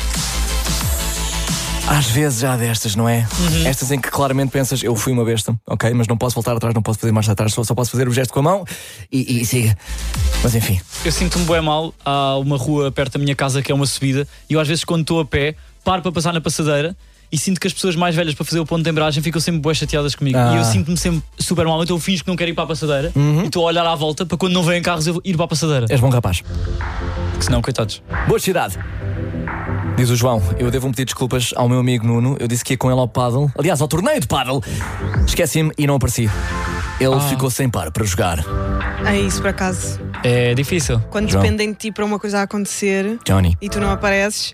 Às vezes já há destas, não é? Uhum. Estas em que claramente pensas, eu fui uma besta, ok? Mas não posso voltar atrás, não posso fazer marcha atrás, só, só posso fazer o gesto com a mão e, e siga. Mas enfim. Eu sinto-me bué mal. Há uma rua perto da minha casa que é uma subida e eu às vezes quando estou a pé, paro para passar na passadeira e sinto que as pessoas mais velhas para fazer o ponto de embragem ficam sempre bué chateadas comigo. Ah. E eu sinto-me sempre super mal, então eu finjo que não quero ir para a passadeira uhum. e estou a olhar à volta para quando não vêm carros eu ir para a passadeira. És bom rapaz. Porque senão, coitados. Boa cidade. Diz o João, eu devo-me pedir desculpas ao meu amigo Nuno. Eu disse que ia com ele ao paddle, aliás, ao torneio de paddle. Esqueci-me e não apareci. Ele ah. ficou sem par para jogar. É isso, por acaso. É difícil. Quando João. dependem de ti para uma coisa acontecer, Johnny, e tu não apareces.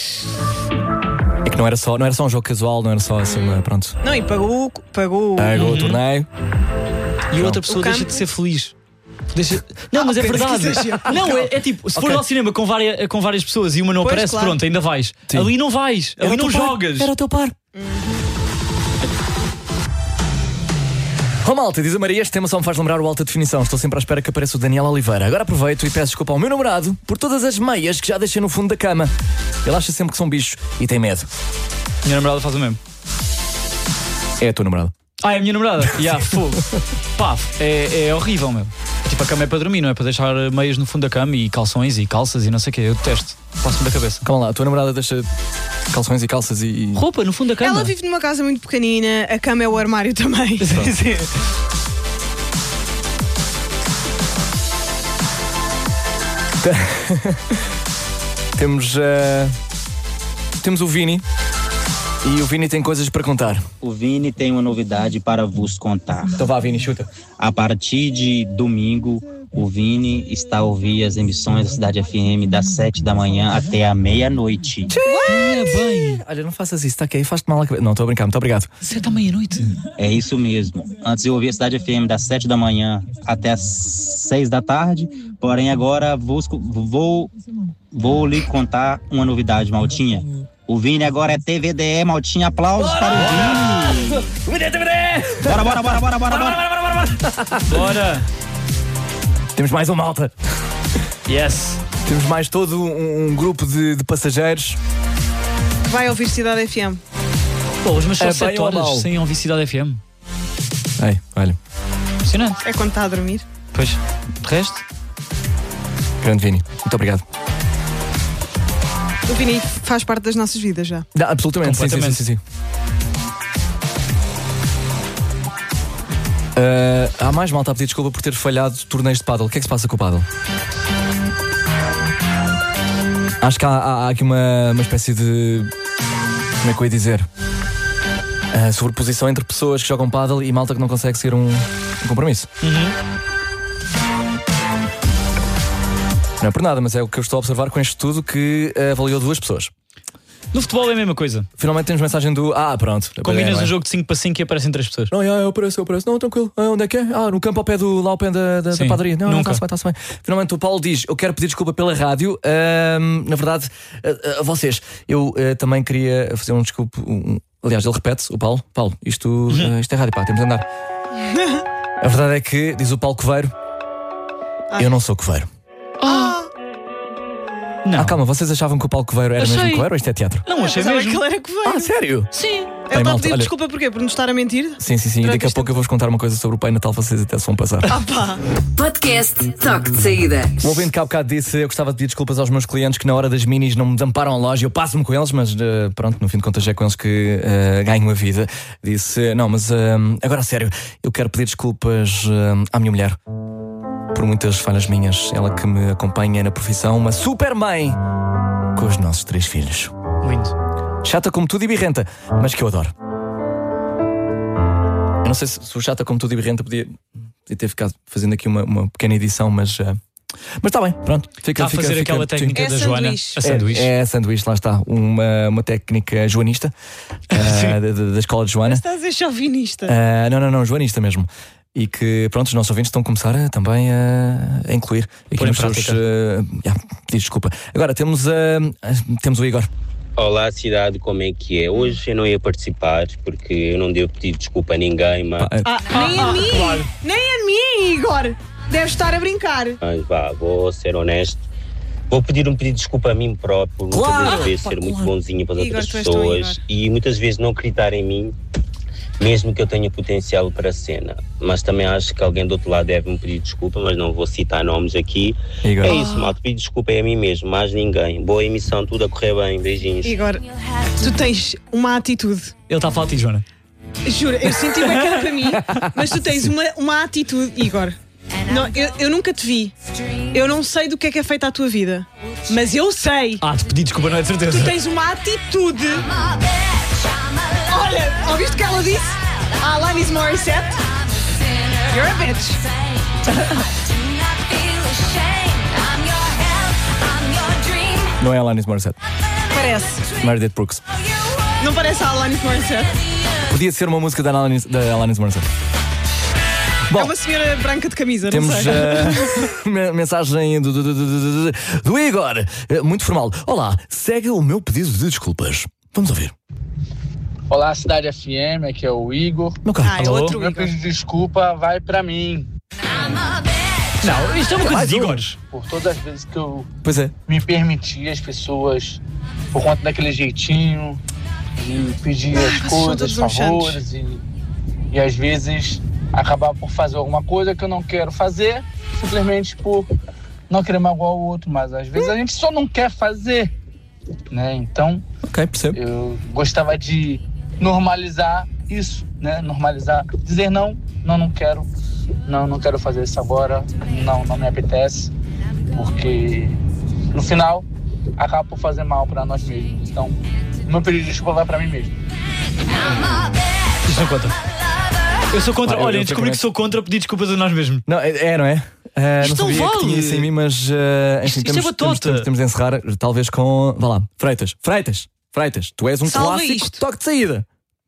é que não era só, não era só um jogo casual, não era só assim, uma, pronto. Não, e pagou, pagou, Pagou uhum. o torneio. E João. outra pessoa O deixa campo. de ser feliz. Deixa... Não, mas é verdade. Não, é, é tipo, se Ok. for ao cinema com várias, com várias pessoas e uma não Pois, aparece, claro. pronto, ainda vais. Sim. Ali não vais, Era ali o não teu par. jogas. Era o teu par. Oh malta, diz a Maria, este tema só me faz lembrar o Alta Definição. Estou sempre à espera que apareça o Daniel Oliveira. Agora aproveito e peço desculpa ao meu namorado por todas as meias que já deixei no fundo da cama. Ele acha sempre que são bichos e tem medo. Minha namorada faz o mesmo. É a tua namorada. Ah, é a minha namorada? Yeah, fogo. Pá, é, é horrível mesmo. Tipo, a cama é para dormir, não é para deixar meias no fundo da cama e calções e calças e não sei o quê. Eu detesto. Passo-me da cabeça. Calma lá, a tua namorada deixa calções e calças e... Roupa no fundo da cama. Ela vive numa casa muito pequenina, a cama é o armário também. Sim, sim. Temos, uh, temos o Vini. E o Vini tem coisas para contar. O Vini tem uma novidade para vos contar. Então vá, Vini, chuta. A partir de domingo, o Vini está a ouvir as emissões da Cidade F M das sete da manhã até a meia-noite. É bem. Olha, não faças isso, tá ok? Faz-te mal a cabeça. Não, estou a brincar, muito obrigado. Sete da meia-noite. É isso mesmo. Antes eu ouvia a Cidade F M das sete da manhã até as seis da tarde, porém agora vou, vou, vou lhe contar uma novidade, Maltinha. O Vini agora é T V D E, Maltinha. Aplausos bora! Para o Vini. O Vini é T V D E! Bora, bora, bora, bora, bora, bora, bora, bora, bora. Bora! Temos mais uma malta. Yes! Temos mais todo um, um grupo de, de passageiros. Vai ouvir Cidade F M. Pô, mas são É sete bem ou horas mal? sem ouvir Cidade F M. Ei, olha, Impressionante. É quando está a dormir. Pois, de resto, grande Vini, muito obrigado. O Vini faz parte das nossas vidas já. Não, absolutamente, sim, sim, sim, Completamente. sim, sim. Uh, há mais malta a pedir desculpa por ter falhado torneios de paddle. O que é que se passa com o paddle? Acho que há, há, há aqui uma, uma espécie de... Como é que eu ia dizer? Uh, sobreposição entre pessoas que jogam paddle e malta que não consegue seguir um, um compromisso. Uhum. Não é por nada, mas é o que eu estou a observar com este estudo que uh, avaliou duas pessoas. No futebol é a mesma coisa. Finalmente temos mensagem do... Ah, pronto. Combinas é, um jogo de cinco para cinco e aparecem três pessoas. Não, eu apareço, eu apareço. Não, tranquilo. Ah, onde é que é? Ah, no campo ao pé do... Lá ao pé da, da, da Sim, padaria. Não, não, nunca. está-se bem, está-se bem. Finalmente o Paulo diz, eu quero pedir desculpa pela rádio. Ahm, na verdade, a, a vocês, eu ah, também queria fazer um desculpa... Um, aliás, ele repete, o Paulo. Paulo, isto, Uhum. ah, isto é rádio, pá, temos de andar. A verdade é que, diz o Paulo Coveiro, Ah. eu não sou coveiro. Não. Ah, calma, vocês achavam que o Paulo Coveiro era Achei. mesmo coveiro ou isto é teatro? Não, achei Pensava mesmo. que ele era coveiro. Ah, sério? Sim. Ele Bem, está a malta, pedir olha- desculpa porquê? Por nos estar a mentir? Sim, sim, sim. E Durante daqui a este pouco eu vou-vos contar uma coisa sobre o Pai Natal, vocês até se vão passar. Ah pá! Podcast Toque de Saída. Um ouvinte que há bocado disse, eu gostava de pedir desculpas aos meus clientes que na hora das minis não me desamparam a loja, eu passo-me com eles, mas uh, pronto, no fim de contas é com eles que uh, ganho a vida. Disse, não, mas uh, agora a sério, eu quero pedir desculpas uh, à minha mulher por muitas falhas minhas, ela que me acompanha na profissão, uma super mãe com os nossos três filhos. Lindo. Chata como tudo e birrenta, mas que eu adoro. Eu não sei se, se o chata como tudo e birrenta podia, podia ter ficado fazendo aqui uma, uma pequena edição, mas uh, mas está bem, pronto. Fica, Está a fica, fazer fica, aquela sim. técnica É da Joana. sanduíche. A sanduíche. É, é sanduíche, lá está. Uma, uma técnica joanista uh, da, da- da escola de Joana. Estás a ser chauvinista. Uh, não, não, não, joanista mesmo. e que, pronto, os nossos ouvintes estão a começar a, também a, a incluir aqui Põe em nos seus prática. uh, yeah, pedidos de desculpa. Agora temos, uh, temos o Igor. Olá, cidade, como é que é? Hoje eu não ia participar porque eu não devo pedir desculpa a ninguém, mas, Ah, nem a mim! claro. Nem a mim, Igor! Deves estar a brincar. mas vá, vou ser honesto. Vou pedir um pedido de desculpa a mim próprio, Claro. muitas vezes Pá, ser muito claro. bonzinho para as Igor, outras tu és tão pessoas Igor. e muitas vezes não acreditar em mim, mesmo que eu tenha potencial para a cena. Mas também acho que alguém do outro lado deve me pedir desculpa, mas não vou citar nomes aqui. Igor. É isso, malta, pedir desculpa é a mim mesmo, mais ninguém. Boa emissão, tudo a correr bem, beijinhos. Igor, tu tens uma atitude. Ele está a falar de ti, Joana. Juro, eu senti bem que era para mim, mas tu tens uma, uma atitude, Igor. Não, eu, eu nunca te vi. Eu não sei do que é que é feita a tua vida, mas eu sei. Ah, te pedi desculpa, não é de certeza. Tu tens uma atitude. Olha, ouviste o que ela disse? A Alanis Morissette. You're a bitch. Não é Alanis Morissette, Parece. Meredith Brooks. Não parece a Alanis Morissette? Podia ser uma música da Alanis, da Alanis Morissette. É Bom, uma senhora branca de camisa, temos não sei. uh, me- mensagem do, do, do, do, do- do Igor, uh, muito formal. Olá, segue o meu pedido de desculpas. Vamos ouvir. Olá, Cidade F M, aqui é o Igor. Meu carro. Ah, é Alô? outro Meu Igor. pedido de desculpa vai pra mim, Não, isto é uma coisa Mais de um. Igores. por todas as vezes que eu Pois é. me permiti as pessoas, por conta daquele jeitinho, de pedir as vocês são coisas, todos uns favores e, e às vezes acabar por fazer alguma coisa que eu não quero fazer, simplesmente por não querer magoar o outro, mas às vezes a gente só não quer fazer, né? Então Ok, percebo. eu gostava de normalizar isso, né? Normalizar, dizer não, não, não quero, não, não quero fazer isso agora, não, não me apetece, porque no final acaba por fazer mal para nós mesmos. Então, meu pedido de desculpa vai para mim mesmo. Isto não conta. Eu sou contra. Ah, eu- Olha, eu descobri que francamente- sou contra pedir desculpas a nós mesmos. Não, é, é, não é? Uh, não Isto não sabia que vale. tinha isso em mim, mas uh, enfim, Isto- isto é temos, temos, batota. temos, temos de encerrar, talvez com. Vá lá, Freitas, Freitas, Freitas, tu és um Salva clássico isto. toque de saída.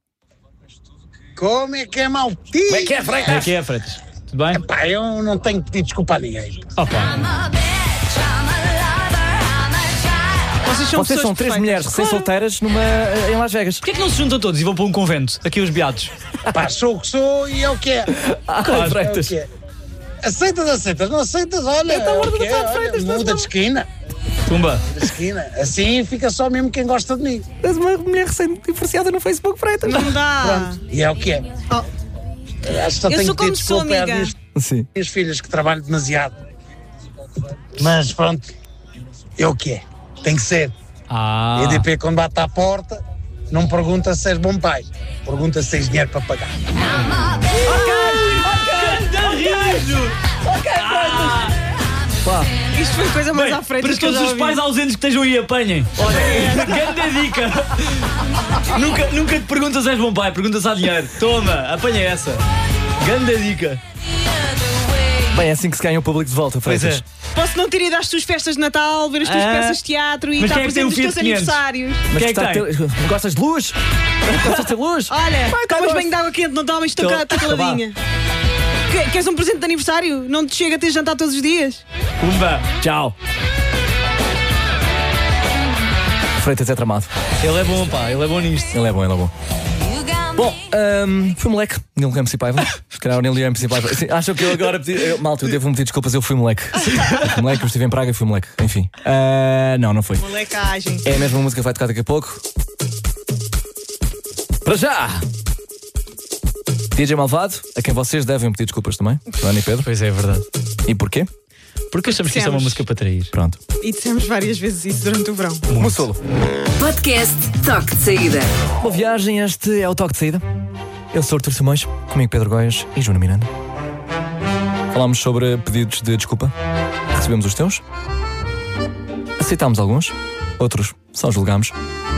Como é que é, maltinho? Como é que é, Como é Freitas? que é, Freitas? Tudo bem? Pá, eu não tenho que pedir desculpa a ninguém. Opa. Vocês são, Vocês são pessoas três perfeitas. mulheres recém-solteiras numa, uh, em Las Vegas. Porquê é que não se juntam todos e vão para um convento? Aqui os beatos. Pá, sou o que sou e é o que é. Ah, Claro. É o Freitas. que é. Aceitas, aceitas, não aceitas, olha. Então, é o ordem que do é, Pato olha, Freitas, estás muda bom. de esquina, Tumba. muda de esquina. Assim fica só mesmo quem gosta de mim. És uma mulher recém-divorciada no Facebook, Freitas. Não dá. Pronto, e é o que é. Oh, Acho que só Eu tenho sou que pedir como sou, desculpa às amiga. minhas, Sim. minhas filhas que trabalham demasiado. Mas pronto, é o que é. Tem que ser. Ah. E D P, quando bate à porta, não pergunta se és bom pai, pergunta se tens dinheiro para pagar. Pá, isto foi a coisa mais Bem, à frente para que eu todos já os ouvi. pais ausentes que estejam aí, apanhem. Olha, grande dica. nunca, nunca te perguntas se és bom pai, perguntas se há dinheiro. Toma, apanha essa. Grande dica. bem, é assim que se ganha o público de volta, Pois Freitas. é. Posso não ter ido às tuas festas de Natal, ver as tuas Ah. peças de teatro e Mas estar quem é que tem presente um nos teus Fiat quinhentos? aniversários. Mas Quem é que gostas de ter- gostas de luz? Gostas de ter luz? Olha, Vai, tá tomas bom. banho de água quente, não tomas, estou Tô. cá, está Tá caladinha. Que- Queres um presente de aniversário? Não te chega a ter jantar todos os dias? Pumba. Tchau. Freitas é tramado. Ele é bom, pá, ele é bom nisto. Ele é bom, ele é bom. Bom, um, fui moleque, Nilo M C Paiva. Se calhar o Nilo M C Paiva. Sim, acham que eu agora pedi. Eu, malta, eu devo-me pedir desculpas, eu fui moleque. Fui moleque, eu estive em Praga e fui moleque. Enfim. Ah, não, não foi. Molecagem. É a mesma música que vai tocar daqui a pouco. Para já! D J Malvado, a quem vocês devem pedir desculpas também, Joana e Pedro. Pois é, é verdade. E porquê? Porque achamos que isso é uma Dissemos. música para trair. Pronto. E dissemos várias vezes isso durante o verão. Moçolo. Podcast Toque de Saída. Boa viagem, este é o Toque de Saída. Eu sou Artur Simões, comigo Pedro Góes e Joana Miranda. Falámos sobre pedidos de desculpa. Recebemos os teus. Aceitámos alguns, outros só julgámos.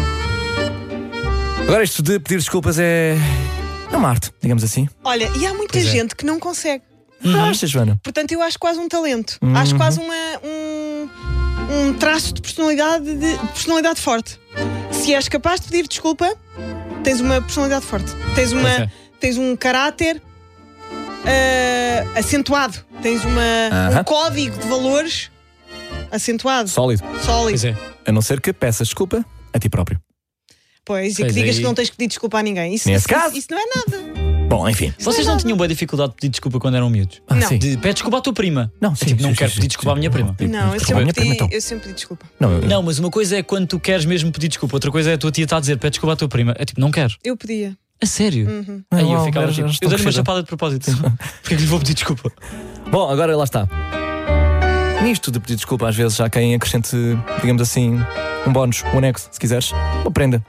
Agora isto de pedir desculpas é... é uma arte, digamos assim. Olha, e há muita Pois é. gente que não consegue. Não achas, Joana? Portanto, eu acho quase um talento. Uhum. Acho quase uma, um, um traço de personalidade, de, de personalidade forte. Se és capaz de pedir desculpa, tens uma personalidade forte. Tens, uma, Pois é. tens um caráter uh, acentuado. Tens uma, Uh-huh. um código de valores acentuado. Sólido. Sólido. Pois é. A não ser que peças desculpa a ti próprio. Pois, e que Pois digas aí. que não tens que pedir desculpa a ninguém. Isso, Nesse isso, caso- isso não é nada. Bom, enfim. Vocês não tinham boa dificuldade de pedir desculpa quando eram miúdos? Ah, Não. sim. De, pede desculpa à tua prima. Não, É sim, tipo, não sim, quero sim, pedir sim, desculpa à sim. minha prima. Tipo, Não, eu desculpa, a sempre, minha pedi, prima, então. eu sempre pedi desculpa. Não, eu- Não, mas uma coisa é quando tu queres mesmo pedir desculpa, outra coisa é a tua tia estar a dizer pede desculpa à tua prima. É tipo, não quero. Eu pedia. A sério? Uhum. Aí eu Não, ficava já- tipo, já eu estou dei-lhe uma crescida. chapada de propósito. Porque é que lhe vou pedir desculpa? Bom, agora lá está. Nisto de pedir desculpa, às vezes já quem acrescente, digamos assim, um bónus, um anexo, se quiseres, uma prenda.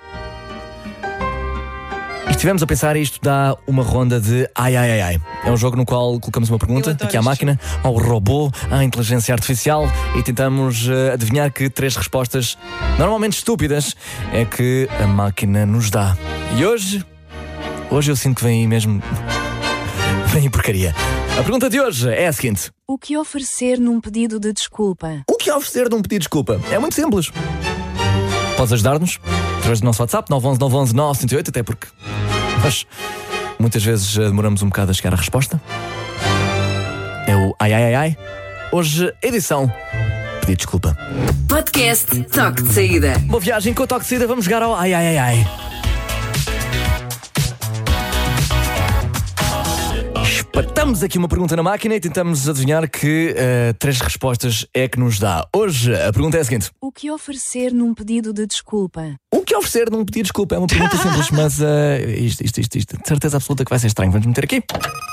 E estivemos a pensar, isto dá uma ronda de ai ai ai ai. É um jogo no qual colocamos uma pergunta Eu adoro aqui à este máquina, ao robô, à inteligência artificial e tentamos eh, adivinhar que três respostas normalmente estúpidas é que a máquina nos dá. E hoje, hoje eu sinto que vem aí mesmo. Vem aí porcaria. A pergunta de hoje é a seguinte: O que oferecer num pedido de desculpa? o que oferecer de um pedido de desculpa? É muito simples. Podes ajudar-nos através do nosso WhatsApp nove um um nove um um nove zero oito, até porque nós muitas vezes eh, demoramos um bocado a chegar à resposta. É o ai ai ai ai. Hoje, edição Pedido desculpa. Podcast Toque de Saída. Boa viagem com o toque de saída, vamos jogar ao ai ai ai ai. Espatamos aqui uma pergunta na máquina e tentamos adivinhar que eh, três respostas é que nos dá. Hoje a pergunta é a seguinte: O que oferecer num pedido de desculpa? o que oferecer num pedido de desculpa? É uma pergunta simples, mas eh, isto, isto, isto, isto, de certeza absoluta que vai ser estranho. Vamos meter aqui.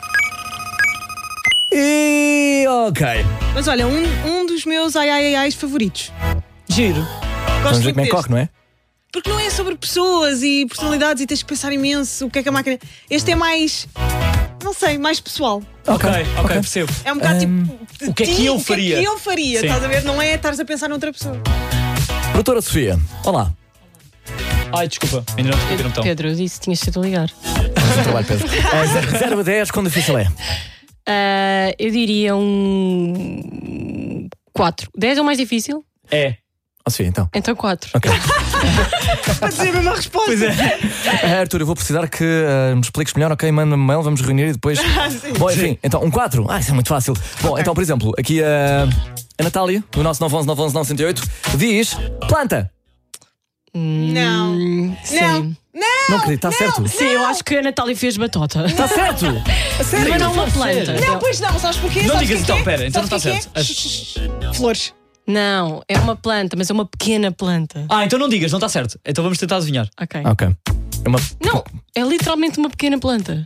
E ok. Mas olha, um, um dos meus ai ai ai ai favoritos. Giro. Gosto Vamos ver muito como é que deste. corre, não é? Porque não é sobre pessoas e personalidades e tens que pensar imenso o que é que a máquina. Este é mais. Não sei, mais pessoal. Ok, ok, percebo. É um bocado Um, tipo. o que é que ti, eu O que faria? é que eu faria? Sim. Estás a ver? Não é estares a pensar noutra pessoa. Doutora Sofia, olá. Ai, desculpa, ainda não te no botão. Pedro, eu disse que tinhas sido a ligar. Bom trabalho, Pedro. É zero a dez, quão difícil é? Ah, eu diria um quatro. dez é o mais difícil? É. Ó Sofia, então. Então quatro. Ok. Para dizer a mesma resposta. Pois é. Eh, Arthur, eu vou precisar que eh, me expliques melhor, ok? Manda-me um mail, vamos reunir e depois. Sim. Bom, enfim, então um quatro. Ah, isso é muito fácil. Bom, então, por exemplo, aqui a, a Natália, do nosso nove um um nove um um nove zero oito, diz planta. Não. Hum, sim. Não. Não. Não acredito, está certo? Sim, eu acho que a Natália fez batota. Está certo? A sério? Mas não uma planta. Não, pois não, sabes porquê? Não Sabes digas o que é então, que é? pera, então não Sabes está o que é certo. que é? Flores. Não, é uma planta, mas é uma pequena planta. Ah, então não digas, não está certo. Então vamos tentar adivinhar. Ok. Ok. É uma... Não, é literalmente uma pequena planta.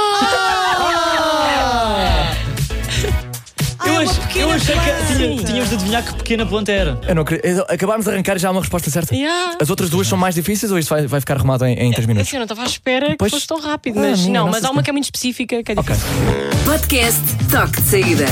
Ah, Eu, é uma ach- pequena eu achei que planta. tinha- tínhamos de adivinhar que pequena planta era. Eu não acredito. Acabámos de arrancar e já há uma resposta certa. Yeah. As outras duas são mais difíceis ou isto vai, vai ficar arrumado em, em três minutos? Assim, eu não estava à espera Pois. que fosse tão rápido, Ah, mas minha não, nossa mas há uma senhora. que é muito específica que é Ok. difícil. Podcast Toque de Saída.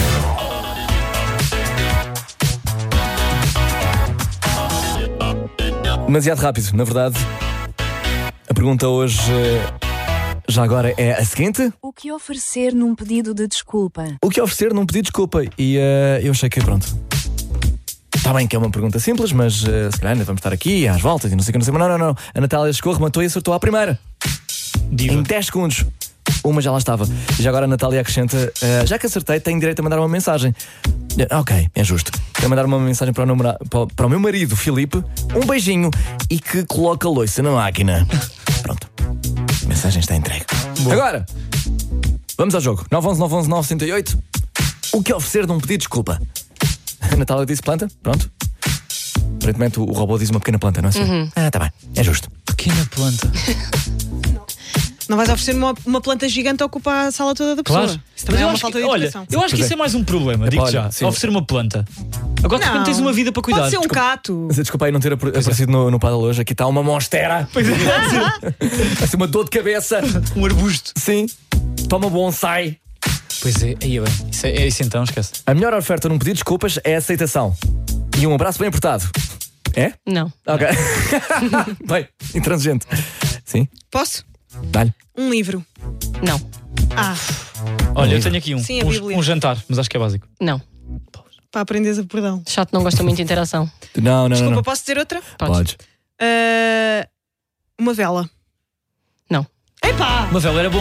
Demasiado rápido, na verdade. A pergunta hoje, eh, já agora, é a seguinte: O que oferecer num pedido de desculpa? o que oferecer num pedido de desculpa? E eh, eu achei que, pronto. Está bem que é uma pergunta simples, mas eh, se calhar ainda vamos estar aqui às voltas e não sei o que, não sei. Mas não, não, não. A Natália chegou, rematou e acertou à primeira. Diva. Em dez segundos. Uma já lá estava. E já agora a Natália acrescenta: eh, já que acertei, tenho direito a mandar uma mensagem. Eh, Ok, é justo. Quero mandar uma mensagem para o, numera- para o- para o meu marido, Filipe, um beijinho e que coloca a loiça na máquina. Pronto. A mensagem está entregue. Agora, vamos ao jogo. nove um um nove um um nove zero oito. O que oferecer de um pedido de desculpa? A Natália disse planta, pronto. Aparentemente o robô diz uma pequena planta, não é assim? Ah, tá bem, é justo. Pequena planta. Não vais oferecer uma, uma planta gigante a ocupar a sala toda da pessoa. Claro. Isso também Mas é eu uma acho falta que, de olha, educação. eu acho que Pois isso é. é mais um problema, digo Olha, já. sim. Oferecer uma planta. Agora de repente Não. tens uma vida para cuidar. Pode ser um Desculpa. cato. Mas desculpa aí não ter apar- aparecido no, no paddle hoje. Aqui está uma monstera. Pois é. Vai ser uma dor de cabeça. Um arbusto. Sim. Toma bonsai. Pois é, aí bem. Isso, é, é isso então, esquece. A melhor oferta num pedido de desculpas é a aceitação. E um abraço bem apertado. É? Não. Ok. Bem, intransigente. Sim, Posso? dá-lhe. Um livro. Não. Ah, Olha, eu tenho aqui um. Sim, a um, Bíblia. um jantar, mas acho que é básico. Não. para aprenderes a perdão. Chato, não gosta muito de interação. Não, não, Desculpa, não. não. posso dizer outra? Podes. Podes. Ah, uma vela. Não. Epá! Uma vela era bom.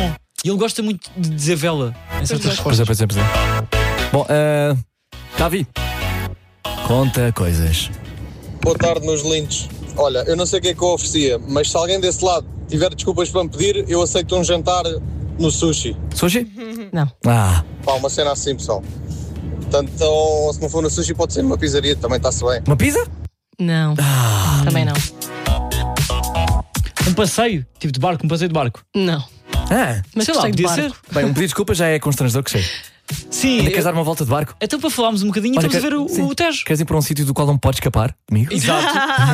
E ele gosta muito de dizer vela em certas Pois é, respostas. pois é, pois é. Bom, uh, Davi, conta coisas. Boa tarde, meus lindos. Olha, eu não sei o que é que eu oferecia, mas se alguém desse lado tiver desculpas para me pedir, eu aceito um jantar no sushi. Sushi? Não. Ah, Pá, uma cena assim, pessoal. Portanto, ou, se não for no sushi, pode ser numa pizzaria, também está-se bem. uma pizza? Não. Ah. Também não. Um passeio, tipo de barco, um passeio de barco. Não. Ah, Mas Sei lá, gostei de podia barco. ser. bem, um pedido de desculpa já é constrangedor que chega. Sim. Ainda eu- queres dar uma volta de barco? Então para falarmos um bocadinho, Olha, estamos a quer- ver o, sim. o Tejo. Queres ir para um sítio do qual não podes escapar comigo? Exato.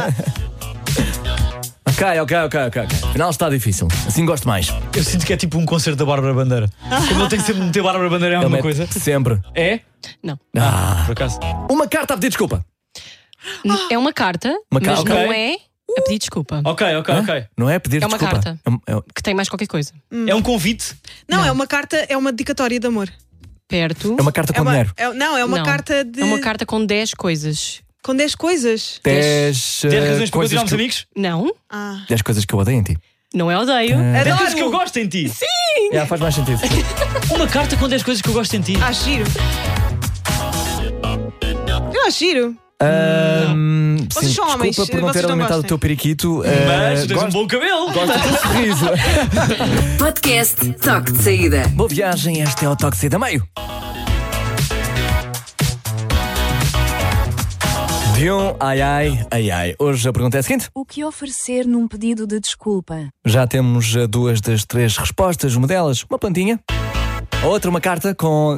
Ok, ok, ok, ok. Afinal está difícil. Assim gosto mais. Eu sinto que é tipo um concerto da Bárbara Bandeira. Como ele tem que sempre meter Bárbara Bandeira em Ele alguma mete coisa. sempre. É? Não. Ah. Por acaso. Uma carta a pedir desculpa. N- É uma carta, Uma ca- mas ok. não é a pedir desculpa. Ok, ok, Hã? ok. Não é pedir É uma desculpa. carta. É um- é um- Que tem mais qualquer coisa. É um convite. Não, é uma carta, é uma dedicatória de amor. Perto. é uma carta com é uma, dinheiro. é- não, é uma Não. carta de. É uma carta com dez coisas. com dez coisas. Dez, Tem eh, razões para coisas continuarmos que, amigos? Não. Ah. dez coisas que eu odeio em ti. Não é odeio. Ah. dez Adoro. coisas que eu gosto em ti. Sim! É, faz mais sentido. Uma carta com dez coisas que eu gosto em ti. Acho giro. Eu acho giro. Ahm, Vocês sim, são homens, desculpa por não ter vocês não alimentado o gostem. teu periquito. Mas eh, tens um gosto, bom cabelo. gosto do teu sorriso. Podcast Toque de Saída. Boa viagem, este é o Toque de Saída Meio. De um ai ai ai ai. Hoje a pergunta é a seguinte: O que oferecer num pedido de desculpa? já temos eh, duas das três respostas. Uma delas, uma plantinha. A outra, uma carta com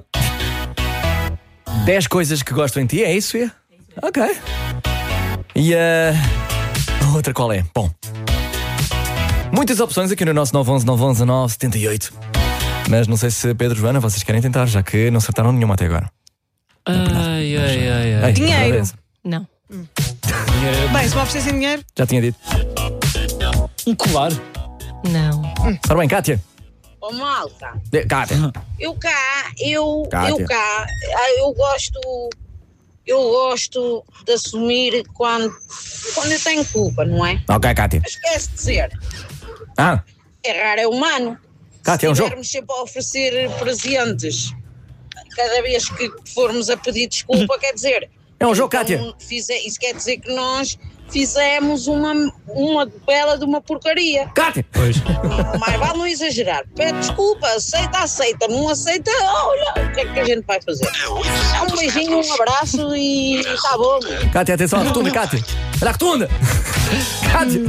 dez coisas que gosto em ti. É isso, Fia? Ok. E eh, a outra qual é? Bom, muitas opções aqui no nosso nove onze nove onze nove sete oito. Mas não sei se Pedro e Joana vocês querem tentar, já que não acertaram nenhuma até agora. Ai, ai, ai, ai. Ei, Dinheiro. parabéns. Não. Bem, se me oferecessem dinheiro. Já tinha dito. Um colar. Não. Ora bem, Kátia. Ô malta, Eh, Kátia. eu cá, eu, Kátia. eu cá, ah, eu gosto, eu gosto de assumir quando, quando eu tenho culpa, não é? Ok, Kátia. Esquece de dizer, Ah, errar é humano. Kátia, é um Se jogo. estivermos sempre a oferecer presentes, cada vez que formos a pedir desculpa, quer dizer... É um jogo, então, Kátia. fize- isso quer dizer que nós fizemos uma, uma bela de uma porcaria. Kátia. Pois. Mais vale não exagerar. Pede desculpa, aceita, aceita. Não aceita, olha, o que é que a gente vai fazer? É um beijinho, um abraço e tá bom. Kátia, atenção à rotunda, Kátia. Olha a rotunda. Kátia.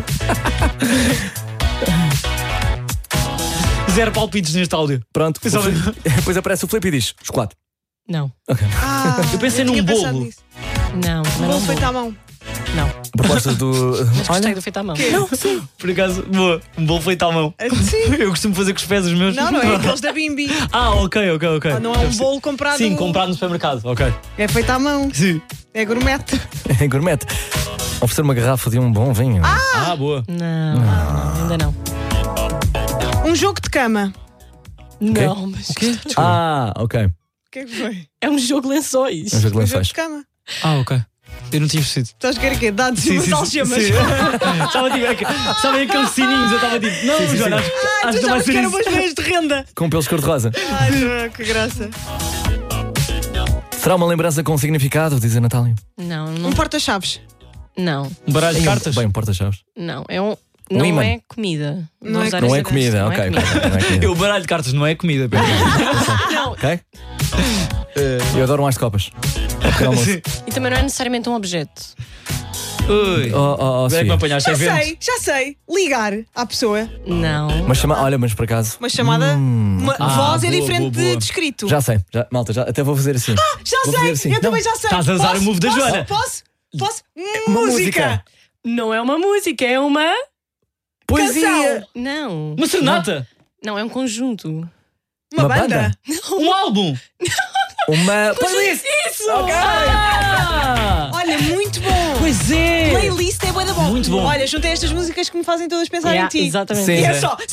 Zero palpites neste áudio. Pronto. Pensava- o Filipe- Depois aparece o Filipe e diz: chocolate. Não. Ah, Eu pensei num tinha pensado bolo. nisso. Não. Também Bolo não feito vou. à mão. Não. Propostas do. Mas gostei do feito à mão. Não, sim. Por acaso, boa. Um bolo feito à mão. Sim. Eu costumo fazer com os pés os meus. Não, não é aqueles da Bimbi. Ah, ok, ok, ok. Ah, não é um bolo comprado. Sim, comprado no supermercado, ok. É feito à mão. Sim. É gourmet. Em gourmet. Oferecer uma garrafa de um bom vinho. Ah, boa. Não, não, ainda não. Um jogo de cama. Não, mas. O quê? Ah, ok. O que é que foi? É um jogo de lençóis. É um jogo de Um jogo lençóis. de cama. Ah, ok. Eu não tinha percebido. Estás a querer o quê? Dados e umas algemas. Estava tipo, é que- sabem aqueles sininhos? Eu estava tipo, não, Sim, sim, Joana, sim. acho, Ah, acho tu que não vai já ser que eram isso. umas meias de renda. Com pelos cor-de-rosa. Ai, Joana, que graça. Será uma lembrança com significado, diz a Natália. Não, não. Um porta-chaves. Não, Um baralho de Bem, cartas? Bem, um porta-chaves. não. É um. Um Não ímã. é comida. Não é- usar Não essa é comida, dança, não ok. é comida. Não é comida. Eu, baralho de cartas não é comida, Pedro. Não. Ok? Eu adoro um às de copas. É pequeno almoço. E também não é necessariamente um objeto. Ui. Oh, oh, oh, Onde é que me Sofia. apanhaste a Já eventos? sei, já sei. Ligar à pessoa. Não. Mas chama... Olha, mas por acaso. Uma chamada. Hum, Uma Ah, voz é boa, diferente boa, boa. de, de escrito. Já sei, já, malta, já, até vou fazer assim. Já Vou sei, fazer assim. eu Não, também já sei. estás a usar Posso? o move da Posso? Joana. Posso? Posso? uma música. música. Não é uma música, é uma. Poesia. Não. Uma serenata? Não, é um conjunto. Uma, Uma banda. banda? Um álbum? Uma playlist. Isso! Ok. Ah! Olha, muito bom. Pois é! Playlist é bué da bom. Muito bom. Olha, juntei estas músicas que me fazem todas pensar Yeah, em ti. exatamente. Sim, E é sim. só.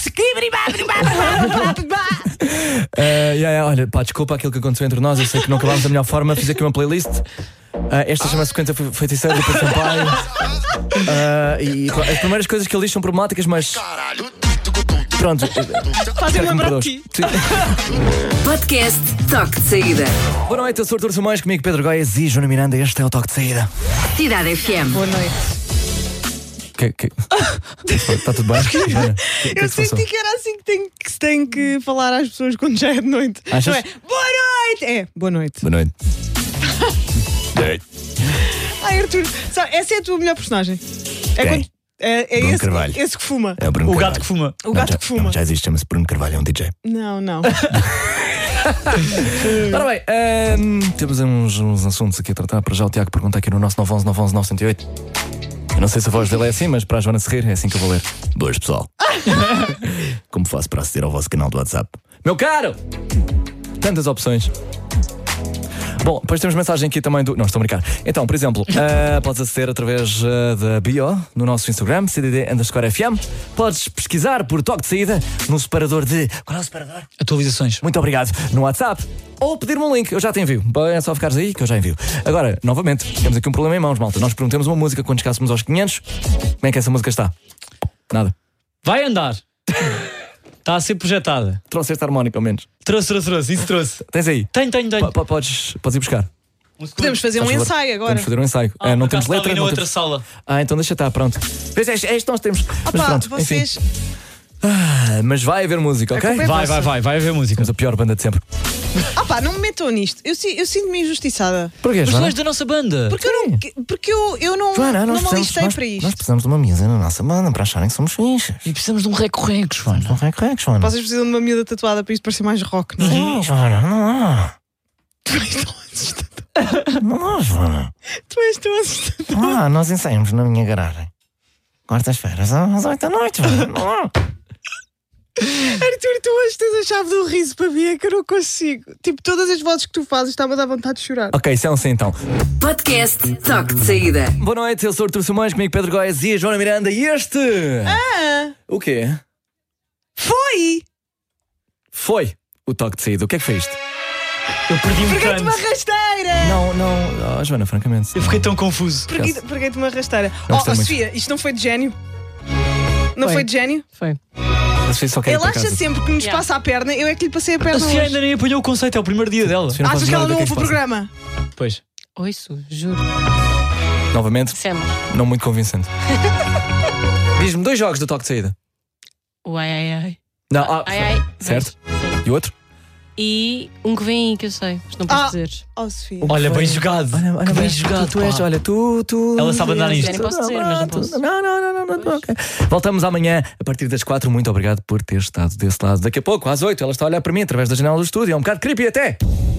Uh, yeah, yeah, olha, pá, desculpa aquilo que aconteceu entre nós. Eu sei que não acabámos da melhor forma. Fiz aqui uma playlist. Uh, esta chama-se Sequência Fe- Feiticeira do Pedro Sampaio. Uh, e pá, as primeiras coisas que ele diz são problemáticas, mas Pronto. Fazem Quero que me lembrar perdoes. de ti. Podcast Toque de Saída. Boa noite, eu sou Artur Simões, comigo Pedro Góes e Joana Miranda. Este é o Toque de Saída. Cidade F M. Boa noite. Que, que... Está tudo bem? Joana, que, que é Eu que se passou? senti que era assim que, tem, que se tem que falar às pessoas quando já é de noite. Achas? Não é boa noite! É, boa noite. Boa noite. Ai, Arthur, sabe, essa é a tua melhor personagem. É, Quem? quando, é, é Bruno esse, Carvalho. esse que fuma. É o Bruno O Carvalho. gato que fuma. O gato já, que fuma. não, já existe, chama-se Bruno Carvalho, é um D J. Não, não. Ora bem, ehm, temos uns, uns assuntos aqui a tratar. Para já o Tiago pergunta aqui no nosso nove um um nove um um nove zero oito. Eu não sei se a voz dele é assim, mas para a Joana se rir é assim que eu vou ler. Boas, pessoal. Como faço para aceder ao vosso canal do WhatsApp? Meu caro! Tantas opções. Bom, depois temos mensagem aqui também do... Não, estou a brincar. Então, por exemplo, uh, podes aceder através uh, da bio no nosso Instagram, C D D underscore F M. Podes pesquisar por Toque de Saída no separador de... Qual é o separador? Atualizações. Muito obrigado. No WhatsApp. Ou pedir-me um link, eu já te envio. É só ficares aí que eu já envio. Agora, novamente, temos aqui um problema em mãos, malta. Nós perguntamos uma música quando chegássemos aos quinhentos. Como é que essa música está? Nada. Vai andar. Está a ser projetada. Trouxe esta harmónica ao menos. Trouxe, trouxe, trouxe. Isso trouxe. Tens aí? Tenho, tenho, tenho. P- Podes, podes ir buscar. Podemos fazer um Faz favor. ensaio agora. Podemos fazer um ensaio. Ah, Ah, não por temos acaso letra. está ali na não outra temos... sala. Ah, então deixa estar, pronto. Pois é, é isto que nós temos. Ah, Mas pá, pronto, vocês. enfim. Ah, mas vai haver música, ok? culpa é Vai, vossa. vai, vai. Vai haver música. Temos a pior banda de sempre. Ah, pá, não me metam nisto. Eu, si- eu sinto-me injustiçada. Porquê, Mas tu Joana? és da nossa banda. Porque eu não, porque eu, eu não, Joana, não nós me precisamos, alistei nós, para isto. nós precisamos de uma mesa na nossa banda para acharem que somos fichas. E precisamos de um recorrego, Joana. Não é correto, Joana? Vocês precisam de uma miúda tatuada para isto parecer mais rock, não é? Sim, Joana, não há. Tu és tão assustador. Não há, Joana. Tu és tão assustador. Não há, nós ensaiamos na minha garagem. Quartas-feiras, às oito da noite, Joana. Não há. Arthur, tu hoje tens a chave do riso para mim, é que eu não consigo. Tipo, todas as vozes que tu fazes, estava a dar vontade de chorar. Ok, são sim então. Podcast Toque de Saída. Boa noite, eu sou o Artur Simões, comigo Pedro Góes e a Joana Miranda. E este... Ah, O quê? foi! Foi o toque de saída. O que é que foi isto? Eu perdi-me Preguei-te uma tanto. rasteira! Não, não... Oh, Joana, francamente. Eu fiquei tão confuso. Preguei- Preguei-te uma rasteira. Não Oh, gostei oh muito. Sofia, isto não foi de gênio? Não Foi. foi de gênio? Foi. A Sofia só quer ir Ele para acha casa. sempre que nos Yeah. passa a perna, eu é que lhe passei a A perna Sofia hoje. ainda nem apanhou o conceito, é o primeiro dia dela. Sofia, não Achas fazes que ela nada não do que é ouve o que se passa. programa? Pois. Ouço, juro. Novamente, Sempre. não muito convincente. Diz-me dois jogos do toque de saída. O ai ai ai. Não, ah, Ai ai. certo. Sim. E o outro? E um que vem aí que eu sei, mas não posso Ah. dizer. Oh, Sofia. Olha, bem jogado. Olha, olha, Que bem bem, jogado. Tu, tu és, pá. olha, tu, tu. Ela sabe andar nisto. Nem posso dizer, mas não posso. Não, não, não, não, não, ok. Voltamos amanhã a partir das quatro. Muito obrigado por ter estado desse lado. Daqui a pouco, às oito, ela está a olhar para mim através da janela do estúdio. É um bocado creepy até.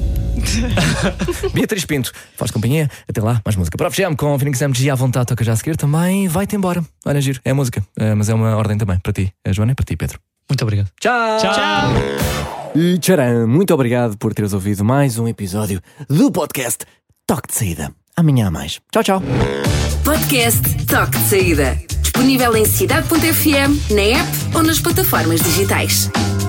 Beatriz Pinto, faz companhia. Até lá, mais música. Prof Jam com Phoenix M G à vontade, toca já a seguir. Também vai-te embora. Olha, giro, é música, eh, mas é uma ordem também para ti, a Joana, e para ti, Pedro. Muito obrigado. Tchau! Tchau. E tcharam, muito obrigado por teres ouvido mais um episódio do podcast Toque de Saída. Amanhã há mais. Tchau, tchau. Podcast Toque de Saída. Disponível em cidade ponto f m, na app ou nas plataformas digitais.